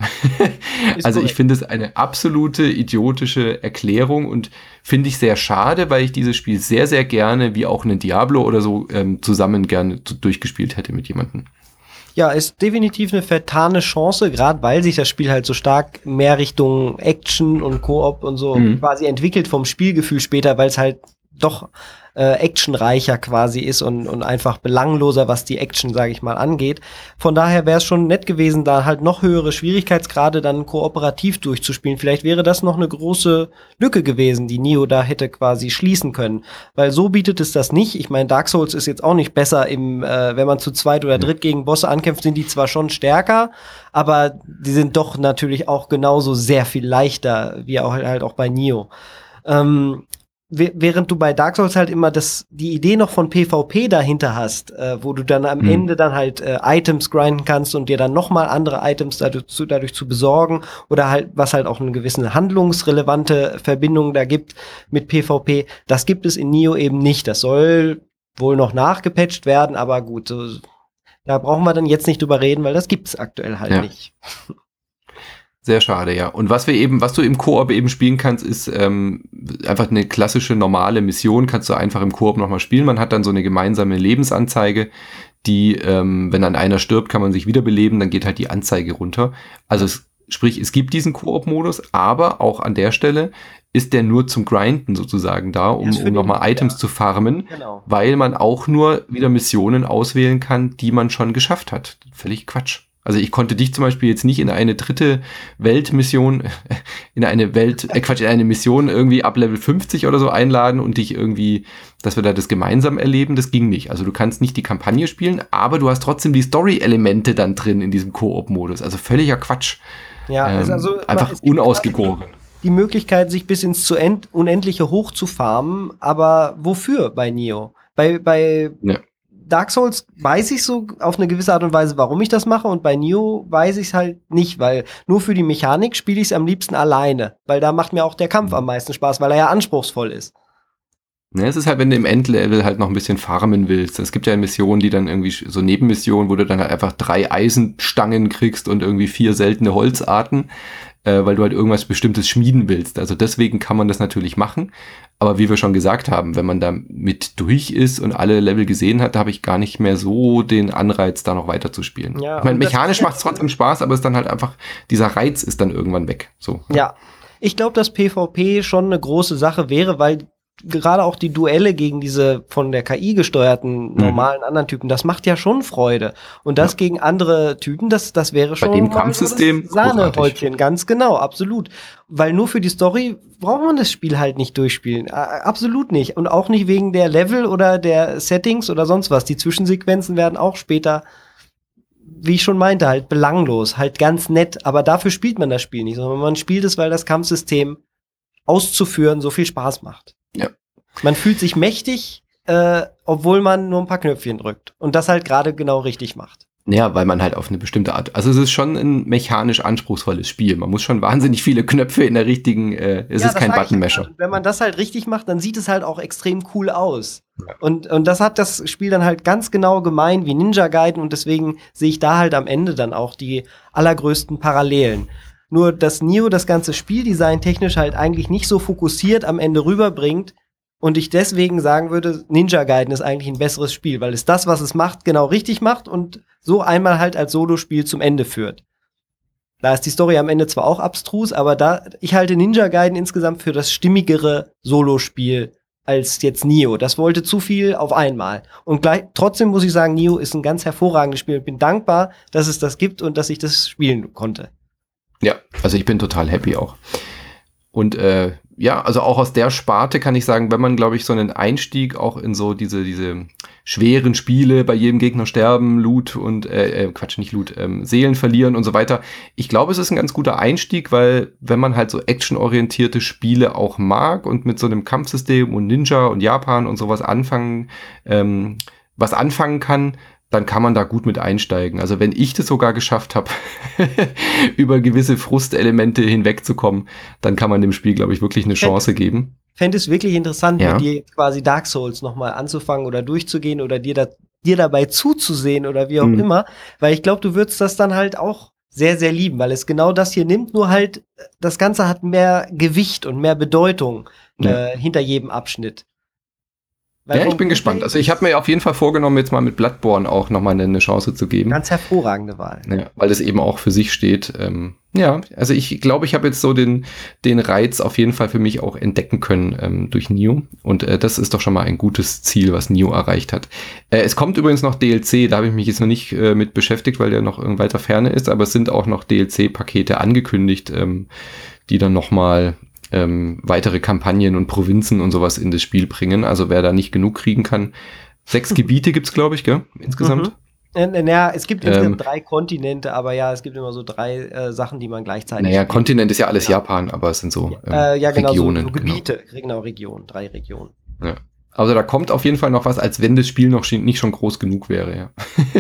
Also ich finde es eine absolute idiotische Erklärung und finde ich sehr schade, weil ich dieses Spiel sehr, sehr gerne, wie auch einen Diablo oder so, ähm, zusammen gerne durchgespielt hätte mit jemandem.
Ja, ist definitiv eine vertane Chance, gerade weil sich das Spiel halt so stark mehr Richtung Action und Koop und so mhm. quasi entwickelt vom Spielgefühl später, weil es halt doch äh, actionreicher quasi ist und, und einfach belangloser, was die Action, sage ich mal, angeht. Von daher wäre es schon nett gewesen, da halt noch höhere Schwierigkeitsgrade dann kooperativ durchzuspielen. Vielleicht wäre das noch eine große Lücke gewesen, die Nioh da hätte quasi schließen können. Weil so bietet es das nicht. Ich meine, Dark Souls ist jetzt auch nicht besser im, äh, wenn man zu zweit oder dritt gegen Bosse ankämpft, sind die zwar schon stärker, aber die sind doch natürlich auch genauso sehr viel leichter, wie auch halt auch bei Nioh. Ähm, Während du bei Dark Souls halt immer das, die Idee noch von PvP dahinter hast, äh, wo du dann am mhm. Ende dann halt äh, Items grinden kannst und dir dann noch mal andere Items dadurch zu, dadurch zu besorgen oder halt, was halt auch eine gewisse handlungsrelevante Verbindung da gibt mit PvP, das gibt es in Nioh eben nicht. Das soll wohl noch nachgepatcht werden, aber gut, so, da brauchen wir dann jetzt nicht drüber reden, weil das gibt's aktuell halt ja. nicht.
Sehr schade, ja. Und was wir eben, was du im Koop eben spielen kannst, ist ähm, einfach eine klassische normale Mission, kannst du einfach im Koop nochmal spielen. Man hat dann so eine gemeinsame Lebensanzeige, die, ähm, wenn dann einer stirbt, kann man sich wiederbeleben, dann geht halt die Anzeige runter. Also es, sprich, es gibt diesen Koop-Modus, aber auch an der Stelle ist der nur zum Grinden sozusagen da, um, um nochmal Items ja. zu farmen, genau. weil man auch nur wieder Missionen auswählen kann, die man schon geschafft hat. Völlig Quatsch. Also ich konnte dich zum Beispiel jetzt nicht in eine dritte Weltmission, in eine Welt, äh Quatsch, in eine Mission irgendwie ab Level fünfzig oder so einladen und dich irgendwie, dass wir da das gemeinsam erleben, das ging nicht. Also du kannst nicht die Kampagne spielen, aber du hast trotzdem die Story-Elemente dann drin in diesem Koop-Modus. Also völliger Quatsch.
Ja, ähm, also
einfach unausgegoren.
Die Möglichkeit, sich bis ins zu end- Unendliche hoch zu farmen, aber wofür bei Nioh? Bei, bei ja. Dark Souls weiß ich so auf eine gewisse Art und Weise, warum ich das mache, und bei Nioh weiß ich es halt nicht, weil nur für die Mechanik spiele ich es am liebsten alleine, weil da macht mir auch der Kampf am meisten Spaß, weil er ja anspruchsvoll ist.
Ja, es ist halt, wenn du im Endlevel halt noch ein bisschen farmen willst. Es gibt ja Missionen, die dann irgendwie, so Nebenmissionen, wo du dann halt einfach drei Eisenstangen kriegst und irgendwie vier seltene Holzarten, äh, weil du halt irgendwas Bestimmtes schmieden willst. Also deswegen kann man das natürlich machen. Aber wie wir schon gesagt haben, wenn man da mit durch ist und alle Level gesehen hat, da habe ich gar nicht mehr so den Anreiz, da noch weiter zu spielen. Ja, ich meine, mechanisch macht es trotzdem Spaß, aber es ist dann halt einfach, dieser Reiz ist dann irgendwann weg. So.
Ja, ich glaube, dass PvP schon eine große Sache wäre, weil gerade auch die Duelle gegen diese von der K I gesteuerten normalen mhm. anderen Typen, das macht ja schon Freude. Und das ja. gegen andere Typen, das, das wäre schon
bei dem Kampfsystem
Sahnehäubchen, ganz genau, absolut. Weil nur für die Story braucht man das Spiel halt nicht durchspielen. Absolut nicht. Und auch nicht wegen der Level oder der Settings oder sonst was. Die Zwischensequenzen werden auch später, wie ich schon meinte, halt belanglos, halt ganz nett. Aber dafür spielt man das Spiel nicht, sondern man spielt es, weil das Kampfsystem auszuführen so viel Spaß macht.
Ja.
Man fühlt sich mächtig, äh, obwohl man nur ein paar Knöpfchen drückt. Und das halt gerade genau richtig macht.
Ja, weil man halt auf eine bestimmte Art, also es ist schon ein mechanisch anspruchsvolles Spiel. Man muss schon wahnsinnig viele Knöpfe in der richtigen, äh, es ja, ist kein Buttonmasher.
Wenn man das halt richtig macht, dann sieht es halt auch extrem cool aus. Ja. Und, und das hat das Spiel dann halt ganz genau gemeint wie Ninja Gaiden, und deswegen sehe ich da halt am Ende dann auch die allergrößten Parallelen. Nur, dass Nioh das ganze Spieldesign technisch halt eigentlich nicht so fokussiert am Ende rüberbringt und ich deswegen sagen würde, Ninja Gaiden ist eigentlich ein besseres Spiel, weil es das, was es macht, genau richtig macht und so einmal halt als Solospiel zum Ende führt. Da ist die Story am Ende zwar auch abstrus, aber da, ich halte Ninja Gaiden insgesamt für das stimmigere Solospiel als jetzt Nioh. Das wollte zu viel auf einmal. Und gleich, trotzdem muss ich sagen, Nioh ist ein ganz hervorragendes Spiel. Ich bin dankbar, dass es das gibt und dass ich das spielen konnte.
Ja, also ich bin total happy auch. Und äh, ja, also auch aus der Sparte kann ich sagen, wenn man, glaube ich, so einen Einstieg auch in so diese diese schweren Spiele, bei jedem Gegner sterben, Loot und, äh, Quatsch, nicht Loot, ähm, Seelen verlieren und so weiter. Ich glaube, es ist ein ganz guter Einstieg, weil wenn man halt so actionorientierte Spiele auch mag und mit so einem Kampfsystem und Ninja und Japan und sowas anfangen, ähm, was anfangen kann, dann kann man da gut mit einsteigen. Also wenn ich das sogar geschafft habe, über gewisse Frustelemente hinwegzukommen, dann kann man dem Spiel, glaube ich, wirklich eine Chance
Fänd,
geben.
Fände es wirklich interessant, ja. mit dir quasi Dark Souls nochmal anzufangen oder durchzugehen oder dir, da, dir dabei zuzusehen oder wie auch mhm. immer, weil ich glaube, du würdest das dann halt auch sehr, sehr lieben, weil es genau das hier nimmt, nur halt das Ganze hat mehr Gewicht und mehr Bedeutung ja. äh, hinter jedem Abschnitt.
Weil ja, ich bin gespannt. Also ich habe mir auf jeden Fall vorgenommen, jetzt mal mit Bloodborne auch nochmal eine, eine Chance zu geben.
Ganz hervorragende Wahl.
Ja, weil es eben auch für sich steht. Ähm, Ja, also ich glaube, ich habe jetzt so den, den Reiz auf jeden Fall für mich auch entdecken können ähm, durch Nioh. Und äh, das ist doch schon mal ein gutes Ziel, was Nioh erreicht hat. Äh, es kommt übrigens noch D L C, da habe ich mich jetzt noch nicht äh, mit beschäftigt, weil der noch in weiter Ferne ist, aber es sind auch noch D L C-Pakete angekündigt, ähm, die dann nochmal ähm, weitere Kampagnen und Provinzen und sowas in das Spiel bringen. Also wer da nicht genug kriegen kann. Sechs Gebiete gibt's, glaube ich, gell? Insgesamt.
Mhm. Naja, es gibt insgesamt
Ähm,
drei Kontinente, aber ja, es gibt immer so drei äh, Sachen, die man gleichzeitig
naja,
spielt.
Kontinent ist ja alles
Ja.
Japan, aber es sind so ähm,
Äh, ja, genau,
Regionen.
so, so Gebiete, genau. genau, Regionen, drei Regionen.
Ja. Also da kommt auf jeden Fall noch was, als wenn das Spiel noch sch- nicht schon groß genug wäre, ja.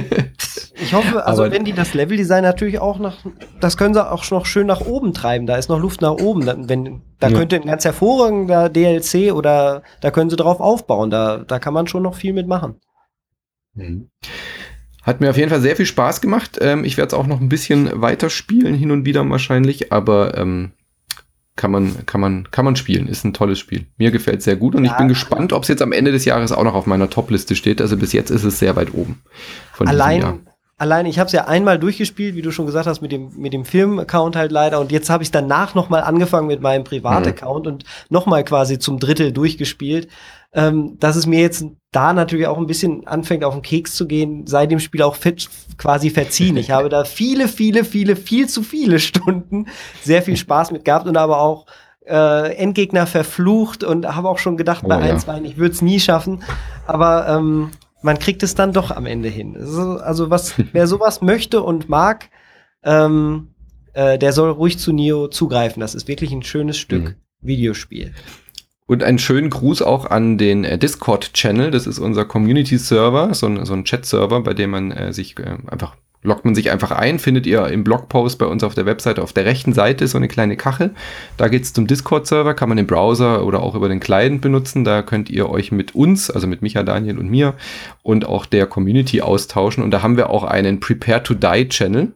Ich hoffe, also
Aber-
wenn die das Leveldesign natürlich auch nach, das können sie auch noch schön nach oben treiben, da ist noch Luft nach oben, da, wenn, da
Ja.
könnte ein ganz hervorragender D L C oder da können sie drauf aufbauen, da, da kann man schon noch viel mitmachen.
Mhm. Hat mir auf jeden Fall sehr viel Spaß gemacht. Ähm, ich werde es auch noch ein bisschen weiter spielen, hin und wieder wahrscheinlich, aber ähm, kann man, kann man, kann man spielen. Ist ein tolles Spiel. Mir gefällt es sehr gut und
Ja.
ich bin gespannt, ob es jetzt am Ende des Jahres auch noch auf meiner Top-Liste steht. Also bis jetzt ist es sehr weit oben von diesem Jahr.
Allein, allein, ich habe es ja einmal durchgespielt, wie du schon gesagt hast, mit dem, mit dem Film-Account halt leider. Und jetzt habe ich danach noch mal angefangen mit meinem Privat-Account mhm. und noch mal quasi zum Drittel durchgespielt. Ähm, dass es mir jetzt da natürlich auch ein bisschen anfängt, auf den Keks zu gehen, seit dem Spiel auch fit, quasi verziehen. Ich habe da viele, viele, viele, viel zu viele Stunden sehr viel Spaß mit gehabt und aber auch äh, Endgegner verflucht und habe auch schon gedacht,
Oh,
bei
ja.
eins, zwei, ich würde es nie schaffen. Aber ähm, man kriegt es dann doch am Ende hin. Also, also was, wer sowas möchte und mag, ähm, äh, der soll ruhig zu Nioh zugreifen. Das ist wirklich ein schönes Stück
Mhm.
Videospiel.
Und einen schönen Gruß auch an den äh, Discord-Channel. Das ist unser Community-Server, so ein, so ein Chat-Server, bei dem man äh, sich äh, einfach, loggt man sich einfach ein, findet ihr im Blogpost bei uns auf der Webseite auf der rechten Seite so eine kleine Kachel. Da geht's zum Discord-Server, kann man den Browser oder auch über den Client benutzen. Da könnt ihr euch mit uns, also mit Micha, Daniel und mir und auch der Community austauschen. Und da haben wir auch einen Prepare-to-Die-Channel,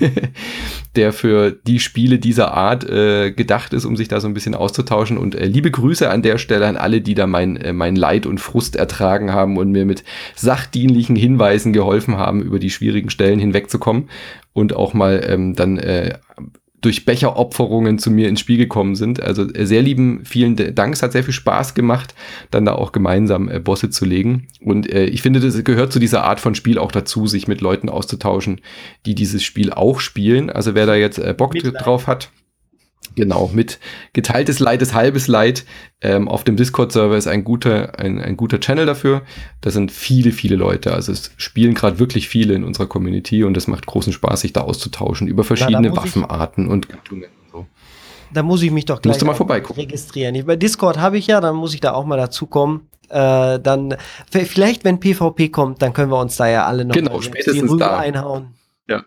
der für die Spiele dieser Art äh, gedacht ist, um sich da so ein bisschen auszutauschen. Und äh, liebe Grüße an der Stelle an alle, die da mein, äh, mein Leid und Frust ertragen haben und mir mit sachdienlichen Hinweisen geholfen haben, über die schwierigen Stellen hinwegzukommen und auch mal ähm, dann äh, durch Becheropferungen zu mir ins Spiel gekommen sind. Also äh, sehr lieben, vielen Dank. Es hat sehr viel Spaß gemacht, dann da auch gemeinsam äh, Bosse zu legen. Und äh, ich finde, das gehört zu dieser Art von Spiel auch dazu, sich mit Leuten auszutauschen, die dieses Spiel auch spielen. Also wer da jetzt äh, Bock
Mit
drauf hat, genau, mit geteiltes Leid ist halbes Leid. Ähm, auf dem Discord-Server ist ein guter, ein, ein guter Channel dafür. Da sind viele, viele Leute. Also es spielen gerade wirklich viele in unserer Community und es macht großen Spaß, sich da auszutauschen über verschiedene
muss ich-
Waffenarten und Gattungen und so.
Da muss ich mich doch gleich
Musst du mal
auch
vorbeigucken.
registrieren. Ich, bei Discord habe ich ja, dann muss ich da auch mal dazukommen. Äh, dann v- vielleicht, wenn PvP kommt, dann können wir uns da ja alle noch
Genau,
mal die
spätestens
Rübe
da.
einhauen.
Ja.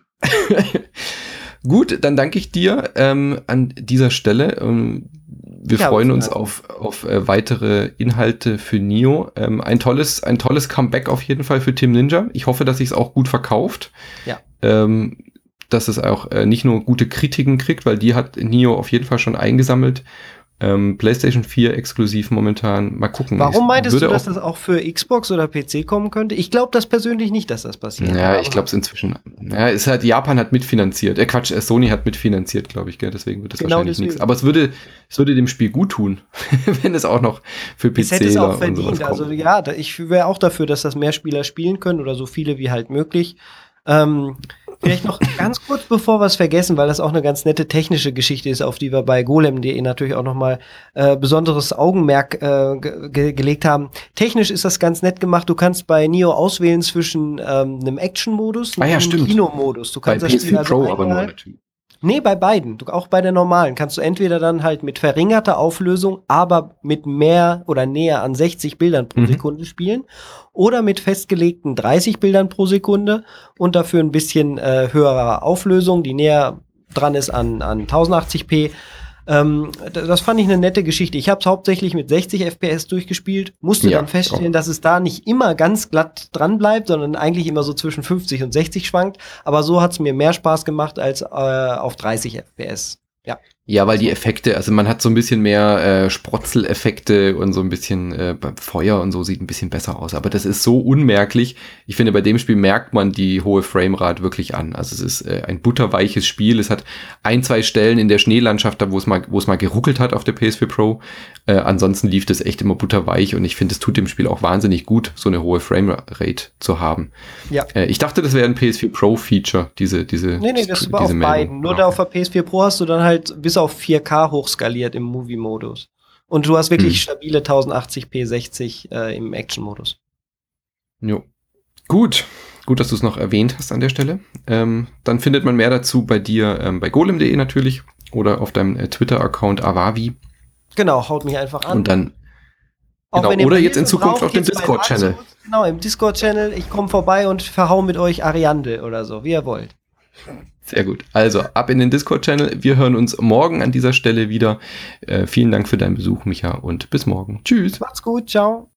Gut, dann danke ich dir ähm, an dieser Stelle. Ähm, wir
Ja,
freuen
vielen
uns
Dank.
auf, auf äh, weitere Inhalte für Nioh. Ähm, ein tolles, ein tolles Comeback auf jeden Fall für Team Ninja. Ich hoffe, dass sich es auch gut verkauft.
Ja.
Ähm, dass es auch äh, nicht nur gute Kritiken kriegt, weil die hat Nioh auf jeden Fall schon eingesammelt. Ähm, PlayStation vier exklusiv momentan. Mal gucken.
Warum
Ich
meintest
würde
du, dass
auch,
das auch für Xbox oder P C kommen könnte? Ich glaube das persönlich nicht, dass das passiert.
Ja,
Aber-
ich glaube es inzwischen. Ja, es hat Japan hat mitfinanziert. Äh, Quatsch, äh, Sony hat mitfinanziert, glaube ich, gell? Deswegen wird es
Genau
wahrscheinlich
deswegen.
nichts. Aber es würde, es würde dem Spiel gut tun, wenn es auch noch für P
Es hätte es auch
C und sowas
verdient.
kommt.
Also ja, da, ich wäre auch dafür, dass das mehr Spieler spielen können oder so viele wie halt möglich. Ähm, vielleicht noch ganz kurz, bevor wir es vergessen, weil das auch eine ganz nette technische Geschichte ist, auf die wir bei golem punkt de natürlich auch noch mal äh, besonderes Augenmerk äh, ge ge gelegt haben. Technisch ist das ganz nett gemacht. Du kannst bei Nioh auswählen zwischen ähm, einem Action-Modus und
Ah ja,
einem
stimmt.
Kino-Modus. Du
Bei
kannst das
P S
Spiel
vier
also
Pro aber nur
einmal-
natürlich.
Nee, bei beiden. Du, auch bei der normalen kannst du entweder dann halt mit verringerter Auflösung, aber mit mehr oder näher an sechzig Bildern pro
Mhm.
Sekunde spielen oder mit festgelegten dreißig Bildern pro Sekunde und dafür ein bisschen äh, höherer Auflösung, die näher dran ist an, an tausendachtzig p. Ähm, d- das fand ich eine nette Geschichte. Ich habe es hauptsächlich mit sechzig F P S durchgespielt, musste
Ja,
dann feststellen, dass es da nicht immer ganz glatt dran bleibt, sondern eigentlich immer so zwischen fünfzig und sechzig schwankt. Aber so hat es mir mehr Spaß gemacht als äh, auf dreißig F P S. Ja.
Ja, weil die Effekte, also man hat so ein bisschen mehr äh, Sprotzeleffekte und so ein bisschen äh, beim Feuer und so sieht ein bisschen besser aus. Aber das ist so unmerklich. Ich finde, bei dem Spiel merkt man die hohe Framerate wirklich an. Also es ist äh, ein butterweiches Spiel. Es hat ein, zwei Stellen in der Schneelandschaft, da wo es mal, wo es mal geruckelt hat auf der P S vier Pro. Äh, ansonsten lief das echt immer butterweich und ich finde, es tut dem Spiel auch wahnsinnig gut, so eine hohe Framerate zu haben.
Ja.
Äh, ich dachte, das wäre ein P S vier Pro Feature, diese, diese,
Nee, nee, das war
diese
auf
Meldung.
beiden. Nur da auf der P S vier Pro hast du dann halt bis auf vier K hochskaliert im Movie-Modus. Und du hast wirklich hm. stabile tausend achtzig p sechzig äh, im Action-Modus.
Jo. Gut. Gut, dass du es noch erwähnt hast an der Stelle. Ähm, dann findet man mehr dazu bei dir ähm, bei golem punkt de natürlich oder auf deinem äh, Twitter-Account Awavi.
Genau, haut mich einfach an.
Und dann
Auch
genau,
wenn ihr
oder jetzt in Zukunft
braucht,
auf dem Discord-Channel.
Genau, im Discord-Channel. Ich komme vorbei und verhau mit euch Ariande oder so, wie ihr wollt.
Sehr gut. Also ab in den Discord-Channel. Wir hören uns morgen an dieser Stelle wieder. Äh, vielen Dank für deinen Besuch, Micha, und bis morgen. Tschüss.
Macht's gut, ciao.